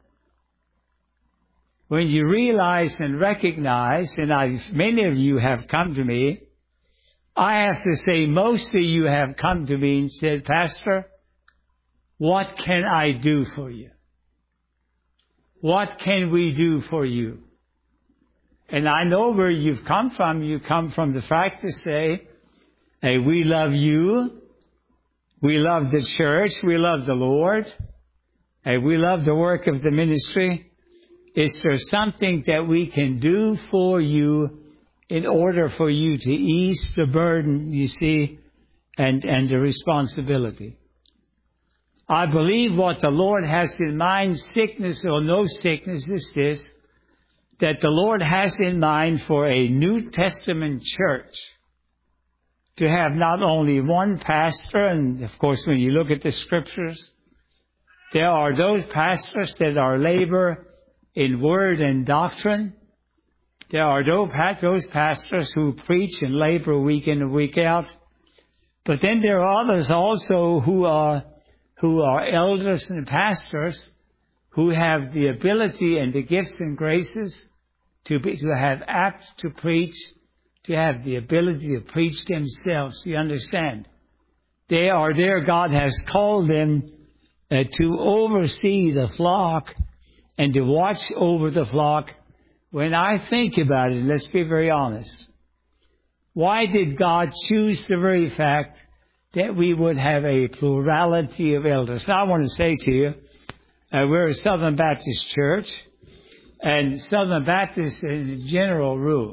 S2: When you realize and recognize, and many of you have come to me, I have to say most of you have come to me and said, Pastor, what can I do for you? What can we do for you? And I know where you've come from. You come from the fact to say, hey, we love you. We love the church. We love the Lord. Hey, we love the work of the ministry. Is there something that we can do for you in order for you to ease the burden, you see, and the responsibility? I believe what the Lord has in mind, sickness or no sickness, is this, that the Lord has in mind for a New Testament church to have not only one pastor, and of course when you look at the scriptures, there are those pastors that are labor in word and doctrine. There are those pastors who preach and labor week in and week out. But then there are others also who are elders and pastors who have the ability and the gifts and graces to have apt to preach, to have the ability to preach themselves. You understand? They are there. God has called them to oversee the flock and to watch over the flock. When I think about it, let's be very honest. Why did God choose the very fact that we would have a plurality of elders? Now I want to say to you, we're a Southern Baptist church, and Southern Baptists in a generally,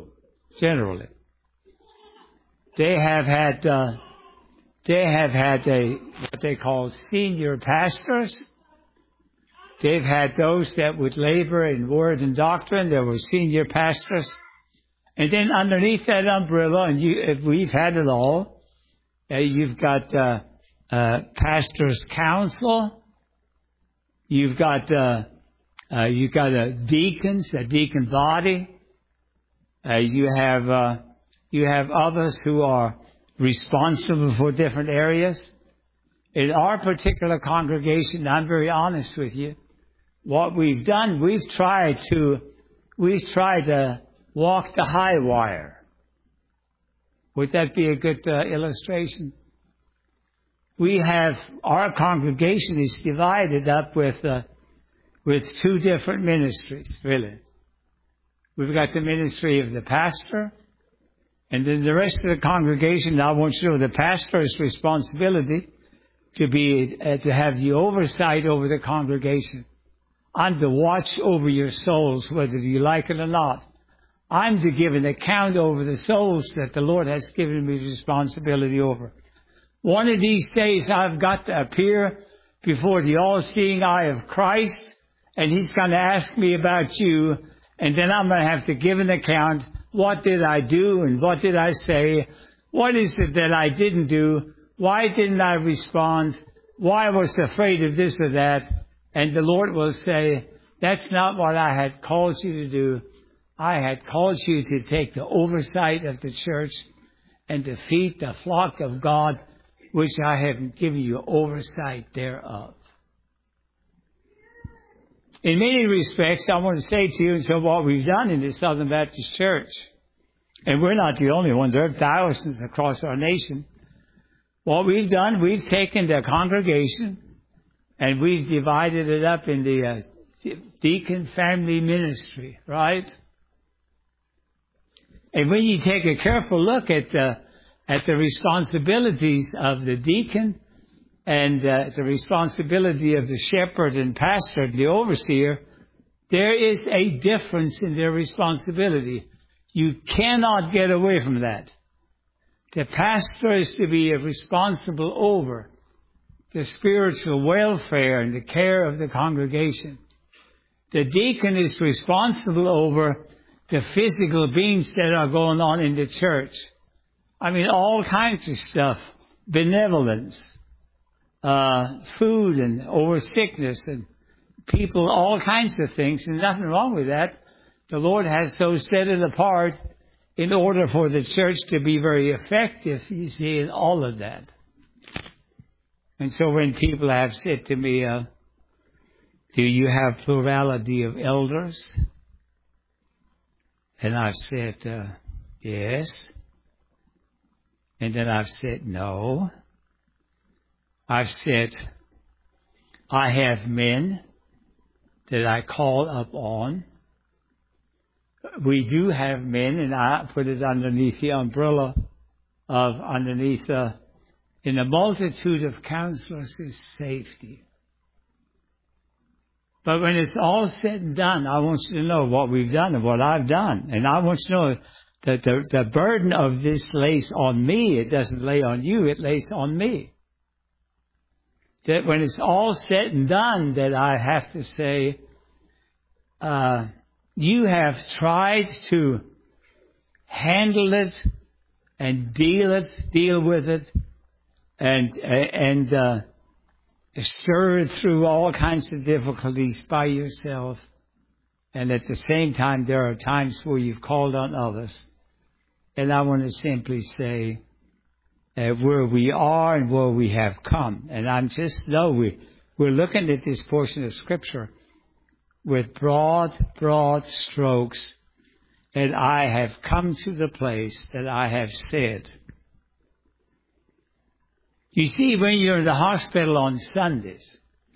S2: they have had what they call senior pastors. They've had those that would labor in word and doctrine. There were senior pastors. And then underneath that umbrella, and we've had it all, you've got pastor's council. You've got deacons, a deacon body. You have others who are responsible for different areas. In our particular congregation, I'm very honest with you, what we've done, we've tried to walk the high wire. Would that be a good illustration? Our congregation is divided up with two different ministries, really. We've got the ministry of the pastor, and then the rest of the congregation. I want you to know the pastor's responsibility to have the oversight over the congregation. I'm to watch over your souls, whether you like it or not. I'm to give an account over the souls that the Lord has given me responsibility over. One of these days I've got to appear before the all-seeing eye of Christ, and He's going to ask me about you, and then I'm going to have to give an account. What did I do and what did I say? What is it that I didn't do? Why didn't I respond? Why was I afraid of this or that? And the Lord will say, that's not what I had called you to do. I had called you to take the oversight of the church and to feed the flock of God, which I have given you oversight thereof. In many respects, I want to say to you, and so what we've done in the Southern Baptist Church, and we're not the only ones, there are thousands across our nation. What we've done, we've taken the congregation and we've divided it up in the deacon family ministry, right? And when you take a careful look at the responsibilities of the deacon and the responsibility of the shepherd and pastor, the overseer, there is a difference in their responsibility. You cannot get away from that. The pastor is to be responsible over the spiritual welfare and the care of the congregation. The deacon is responsible over the physical beings that are going on in the church. I mean, all kinds of stuff. Benevolence, food and over sickness and people, all kinds of things. And nothing wrong with that. The Lord has so set it apart in order for the church to be very effective, you see, in all of that. And so when people have said to me, do you have plurality of elders? And I've said, yes. And then I've said, no. I've said, I have men that I call up on. We do have men, and I put it underneath the umbrella of in a multitude of counselors is safety. But when it's all said and done, I want you to know what we've done and what I've done. And I want you to know that the burden of this lays on me. It doesn't lay on you, it lays on me. That when it's all said and done, that I have to say, you have tried to handle it and deal with it, and stir it through all kinds of difficulties by yourself. And at the same time, there are times where you've called on others. And I want to simply say where we are and where we have come. And I'm just know we're looking at this portion of Scripture with broad strokes. And I have come to the place that I have said. You see, when you're in the hospital on Sundays,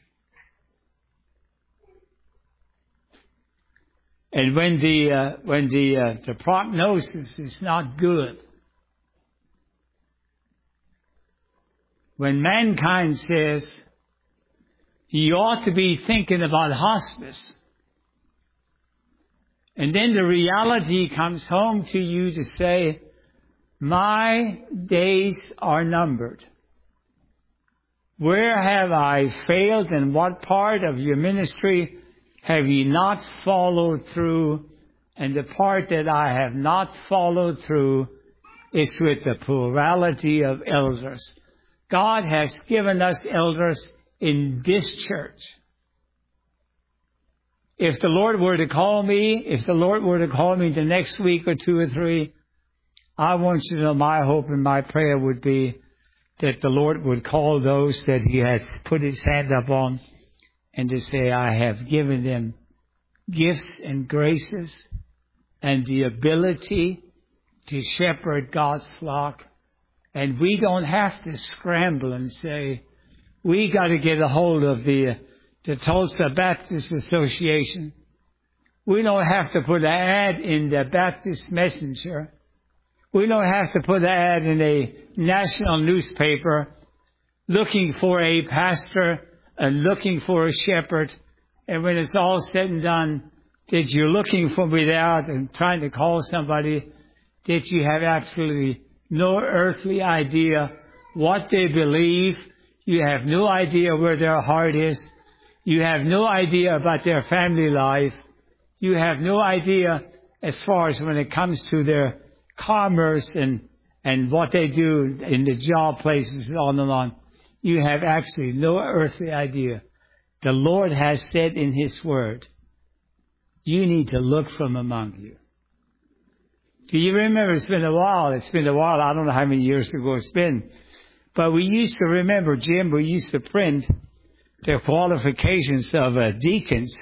S2: and when the prognosis is not good, when mankind says you ought to be thinking about hospice, and then the reality comes home to you to say, my days are numbered. Where have I failed, and what part of your ministry have you not followed through? And the part that I have not followed through is with the plurality of elders. God has given us elders in this church. If the Lord were to call me, the next week or 2 or 3, I want you to know my hope and my prayer would be that the Lord would call those that He has put His hand up on and to say, I have given them gifts and graces and the ability to shepherd God's flock. And we don't have to scramble and say, we got to get a hold of the Tulsa Baptist Association. We don't have to put an ad in the Baptist Messenger. We don't have to put an ad in a national newspaper looking for a pastor and looking for a shepherd. And when it's all said and done, that you're looking for without and trying to call somebody, that you have absolutely no earthly idea what they believe. You have no idea where their heart is. You have no idea about their family life. You have no idea as far as when it comes to their commerce and what they do in the job places and on and on. You have absolutely no earthly idea. The Lord has said in His Word, you need to look from among you. Do you remember? It's been a while. I don't know how many years ago it's been. But we used to remember, Jim, we used to print the qualifications of deacons,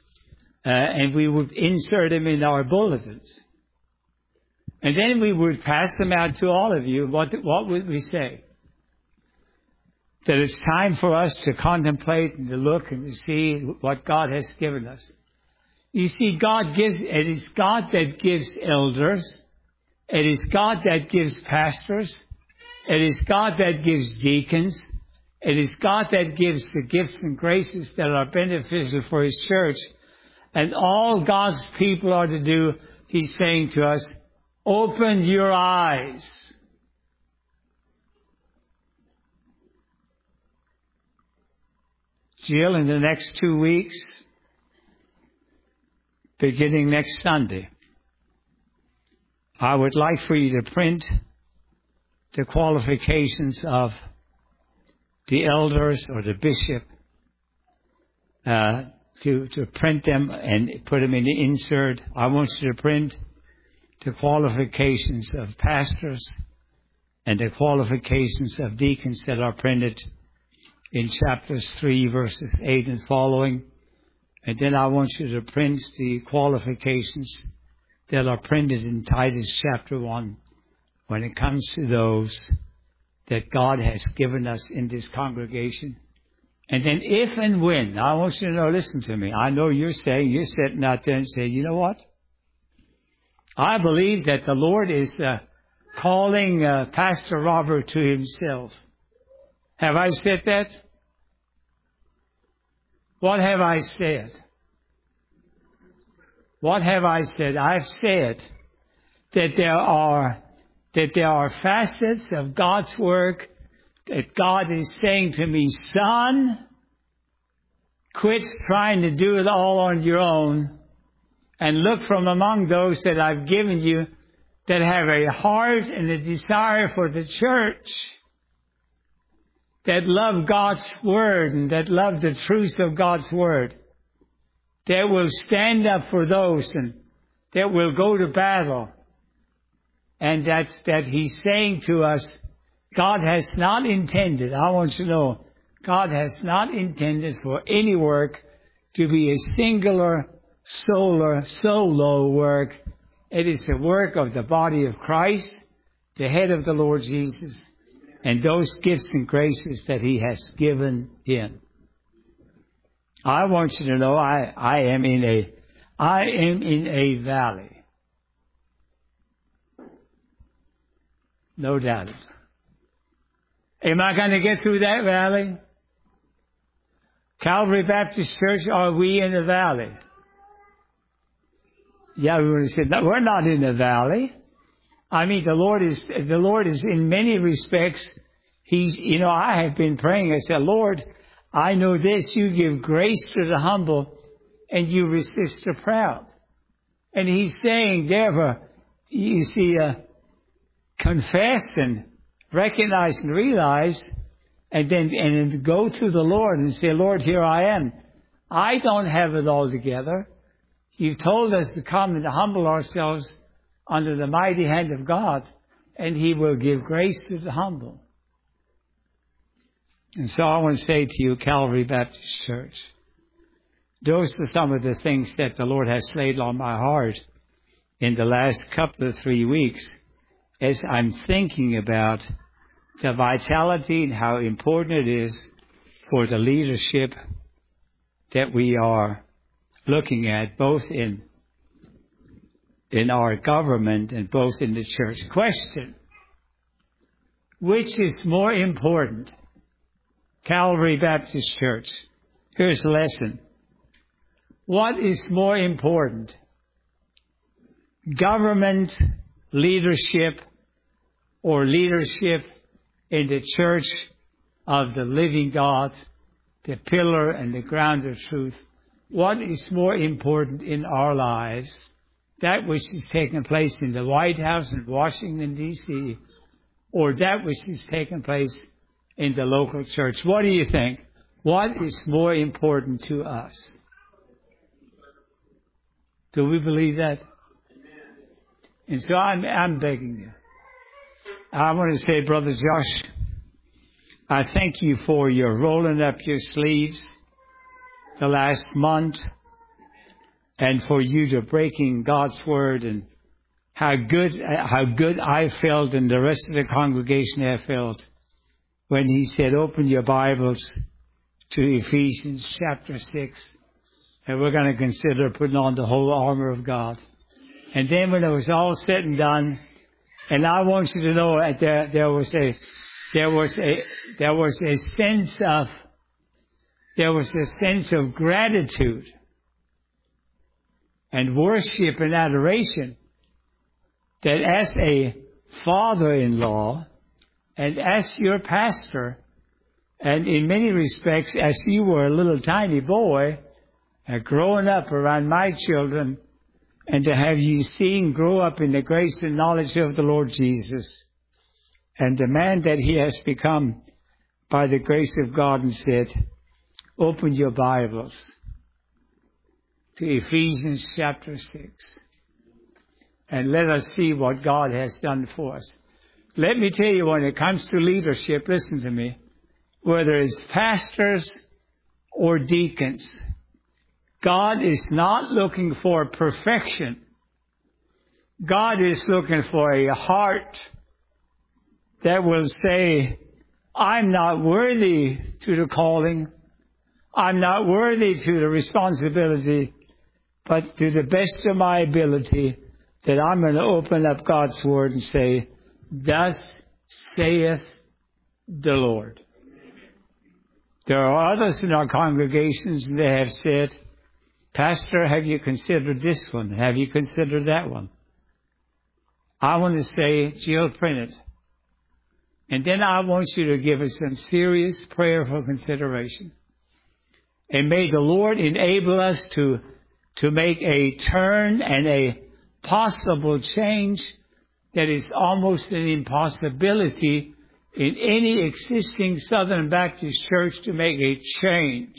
S2: and we would insert them in our bulletins. And then we would pass them out to all of you. What would we say? That it's time for us to contemplate and to look and to see what God has given us. You see, it is God that gives elders. It is God that gives pastors. It is God that gives deacons. It is God that gives the gifts and graces that are beneficial for His church. And all God's people are to do, He's saying to us, open your eyes. Jill, in the next 2 weeks, beginning next Sunday, I would like for you to print the qualifications of the elders or the bishop, to print them and put them in the insert. I want you to print the qualifications of pastors and the qualifications of deacons that are printed in chapters 3, verses 8 and following. And then I want you to print the qualifications that are printed in Titus chapter 1 when it comes to those that God has given us in this congregation And then if and when, I want you to know, listen to me. I know you're sitting out there and saying, you know what? I believe that the Lord is calling Pastor Robert to himself. Have I said that? What have I said? What have I said? I've said that there are facets of God's work that God is saying to me, son, quit trying to do it all on your own and look from among those that I've given you that have a heart and a desire for the church, that love God's Word and that love the truth of God's Word, that will stand up for those and that will go to battle. And that He's saying to us, God has not intended, I want you to know, God has not intended for any work to be a singular, solo work. It is the work of the body of Christ, the head of the Lord Jesus, and those gifts and graces that He has given Him. I want you to know I am in a valley. No doubt. Am I going to get through that valley? Calvary Baptist Church, are we in a valley? Yeah, we would have said, no, we're not in a valley. I mean, the Lord is in many respects, I have been praying. I said, Lord, I know this, you give grace to the humble and you resist the proud. And He's saying, therefore, you see, confess and recognize and realize, and then go to the Lord and say, Lord, here I am. I don't have it all together. You've told us to come and to humble ourselves under the mighty hand of God, and He will give grace to the humble. And so I want to say to you, Calvary Baptist Church, those are some of the things that the Lord has laid on my heart in the last couple of 3 weeks as I'm thinking about the vitality and how important it is for the leadership that we are looking at, both in our government and both in the church. Question: which is more important? Calvary Baptist Church. Here's the lesson. What is more important? Government leadership or leadership in the church of the living God, the pillar and the ground of truth? What is more important in our lives? That which is taking place in the White House in Washington, D.C., or that which is taking place in the local church? What do you think? What is more important to us? Do we believe that? And so I'm begging you. I want to say, Brother Josh, I thank you for your rolling up your sleeves the last month, and for you to breaking God's Word, and how good I felt and the rest of the congregation have felt when he said, open your Bibles to Ephesians chapter 6, and we're going to consider putting on the whole armor of God. And then when it was all said and done, and I want you to know that there was a sense of gratitude and worship and adoration that as a father-in-law and as your pastor, and in many respects as you were a little tiny boy growing up around my children, and to have you seen grow up in the grace and knowledge of the Lord Jesus and the man that He has become by the grace of God, and said, open your Bibles to Ephesians chapter 6 and let us see what God has done for us. Let me tell you, when it comes to leadership, listen to me, whether it's pastors or deacons, God is not looking for perfection. God is looking for a heart that will say, I'm not worthy to the calling, I'm not worthy to the responsibility, but to the best of my ability, that I'm going to open up God's Word and say, thus saith the Lord. There are others in our congregations, and they have said, Pastor, have you considered this one? Have you considered that one? I want to say, Jill, print it. And then I want you to give us some serious prayerful consideration. And may the Lord enable us to make a turn and a possible change that is almost an impossibility in any existing Southern Baptist church to make a change.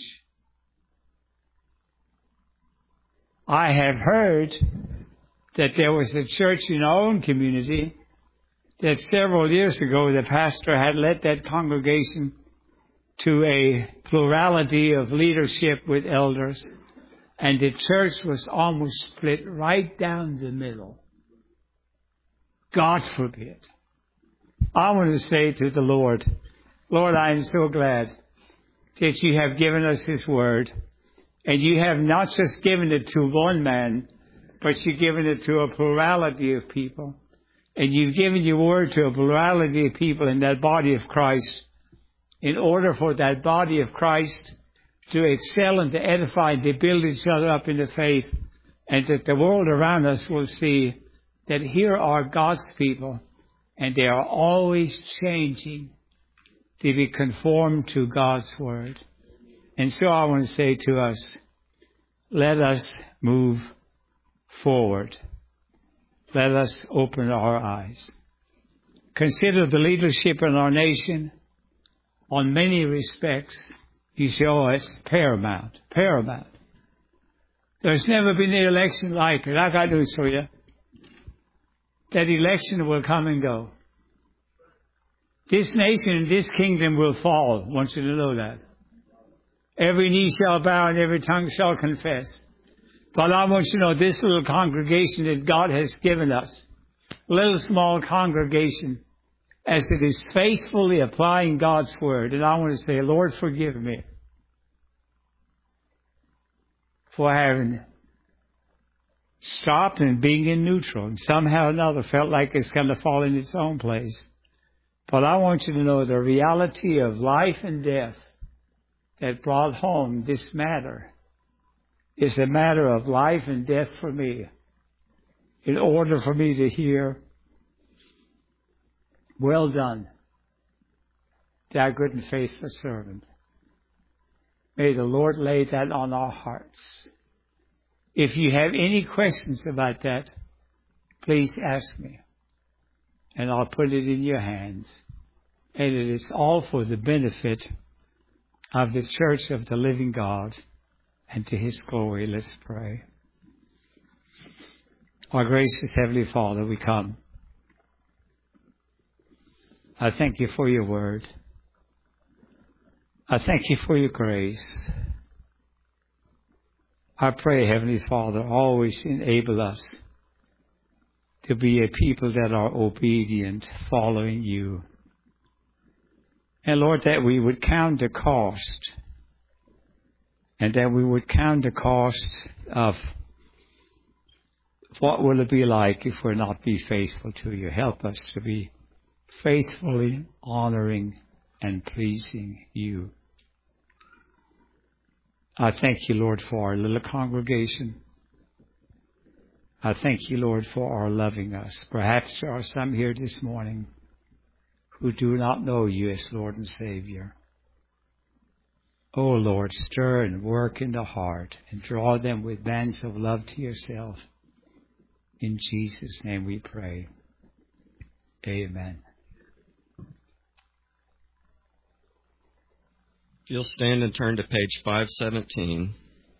S2: I have heard that there was a church in our own community that several years ago the pastor had led that congregation to a plurality of leadership with elders, and the church was almost split right down the middle. God forbid. I want to say to the Lord, Lord, I am so glad that you have given us His Word, and you have not just given it to one man, but you've given it to a plurality of people. And you've given your Word to a plurality of people in that body of Christ, in order for that body of Christ to excel and to edify and to build each other up in the faith, and that the world around us will see that here are God's people, and they are always changing to be conformed to God's Word. And so I want to say to us, let us move forward. Let us open our eyes. Consider the leadership in our nation. On many respects, you say, oh, it's paramount. Paramount. There's never been an election like it. I got news for you. That election will come and go. This nation and this kingdom will fall. I want you to know that. Every knee shall bow and every tongue shall confess. But I want you to know this little congregation that God has given us, little small congregation, as it is faithfully applying God's Word. And I want to say, Lord, forgive me for having stopped and being in neutral and somehow or another felt like it's going to fall in its own place. But I want you to know the reality of life and death that brought home this matter is a matter of life and death for me. In order for me to hear, well done, thou good and faithful servant. May the Lord lay that on our hearts. If you have any questions about that, please ask me, and I'll put it in your hands. And it is all for the benefit of the church of the living God and to His glory. Let's pray. Our gracious Heavenly Father, we come. I thank you for your word. I thank you for your grace. I pray, Heavenly Father, always enable us to be a people that are obedient, following you. And Lord, that we would count the cost, and that we would count the cost of what will it be like if we're not be faithful to you. Help us to be faithfully honoring and pleasing you. I thank you, Lord, for our little congregation. I thank you, Lord, for our loving us. Perhaps there are some here this morning who do not know you as Lord and Savior. Oh, Lord, stir and work in the heart and draw them with bands of love to yourself. In Jesus' name we pray. Amen.
S3: If you'll stand and turn to page 517.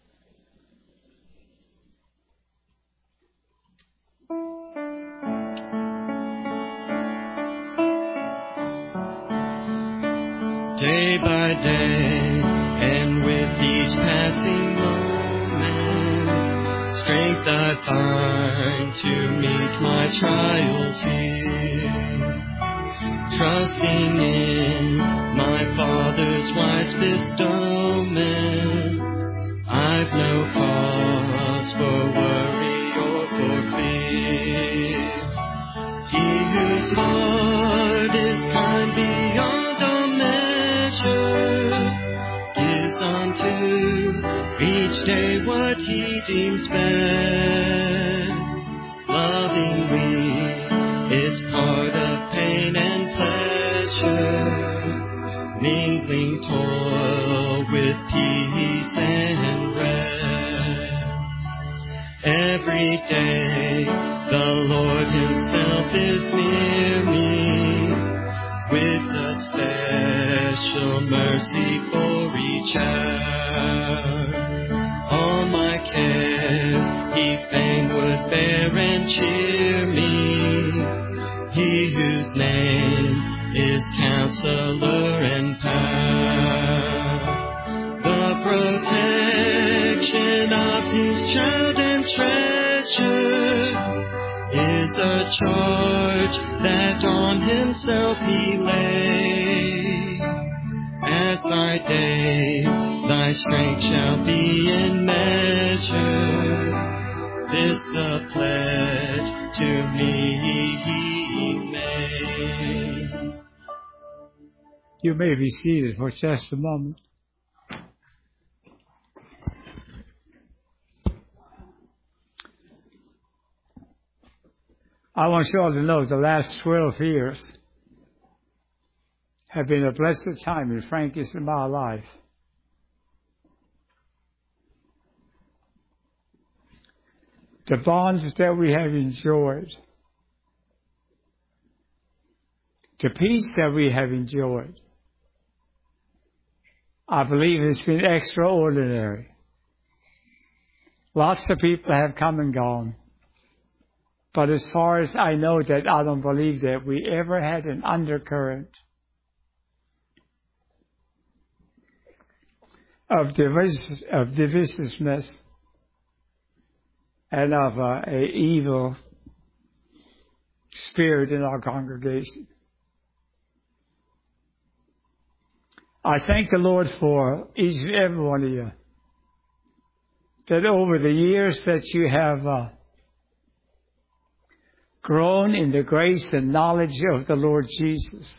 S6: Day by day, and with each passing moment, strength I find to meet my trials here. trusting in my Father's wise bestowment. I've no cause for worry or for fear. He whose heart is kind beyond all measure gives unto each day what he deems best. Lovingly, it's part of pain and pleasure, mingling toil with peace and rest. Every day the Lord himself is near me, with a special mercy for each hour. All my cares he fain would bear and cheer me, he whose name is Counselor and Power. The protection of his child and treasure is a charge that on himself he laid. As thy days, thy strength shall be in measure. This the pledge to me he made.
S2: You may be seated for just a moment. I want you all to know the last 12 years have been a blessed time in Frankie's and my life. The bonds that we have enjoyed, the peace that we have enjoyed, I believe it's been extraordinary. Lots of people have come and gone. But as far as I know, that I don't believe that we ever had an undercurrent of divisiveness and of a evil spirit in our congregation. I thank the Lord for each and every one of you, that over the years that you have grown in the grace and knowledge of the Lord Jesus.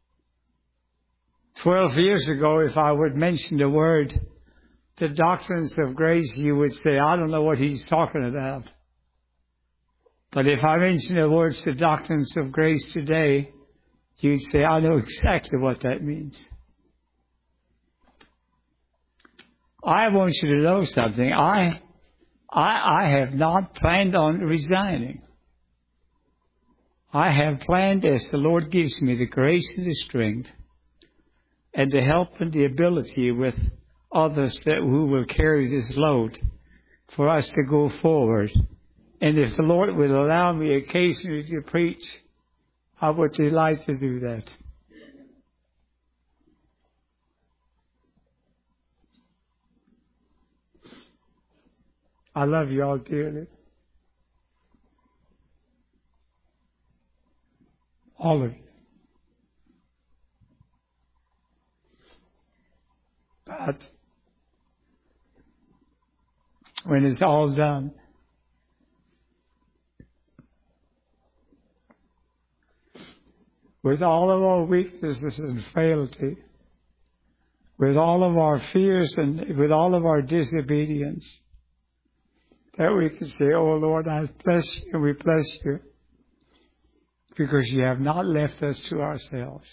S2: 12 years ago, if I would mention the word, the doctrines of grace, you would say, I don't know what he's talking about. But if I mention the words, the doctrines of grace today, you'd say, I know exactly what that means. I want you to know something. I have not planned on resigning. I have planned, as the Lord gives me the grace and the strength and the help and the ability with others who will carry this load, for us to go forward. And if the Lord will allow me occasionally to preach, I would delight to do that. I love you all dearly. All of you. But when it's all done, with all of our weaknesses and frailty, with all of our fears and with all of our disobedience, that we can say, oh Lord, I bless you, and we bless you, because you have not left us to ourselves.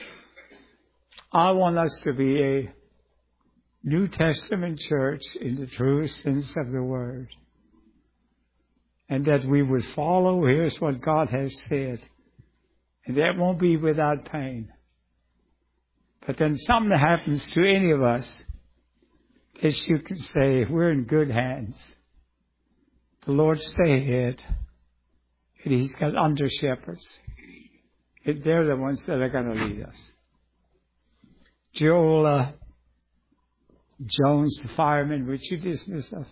S2: I want us to be a New Testament church in the truest sense of the word. And that we would follow, here's what God has said. And that won't be without pain. But then something happens to any of us that you can say, we're in good hands. The Lord stay ahead. And He's got under shepherds. And they're the ones that are going to lead us. Joel Jones, the fireman, would you dismiss us?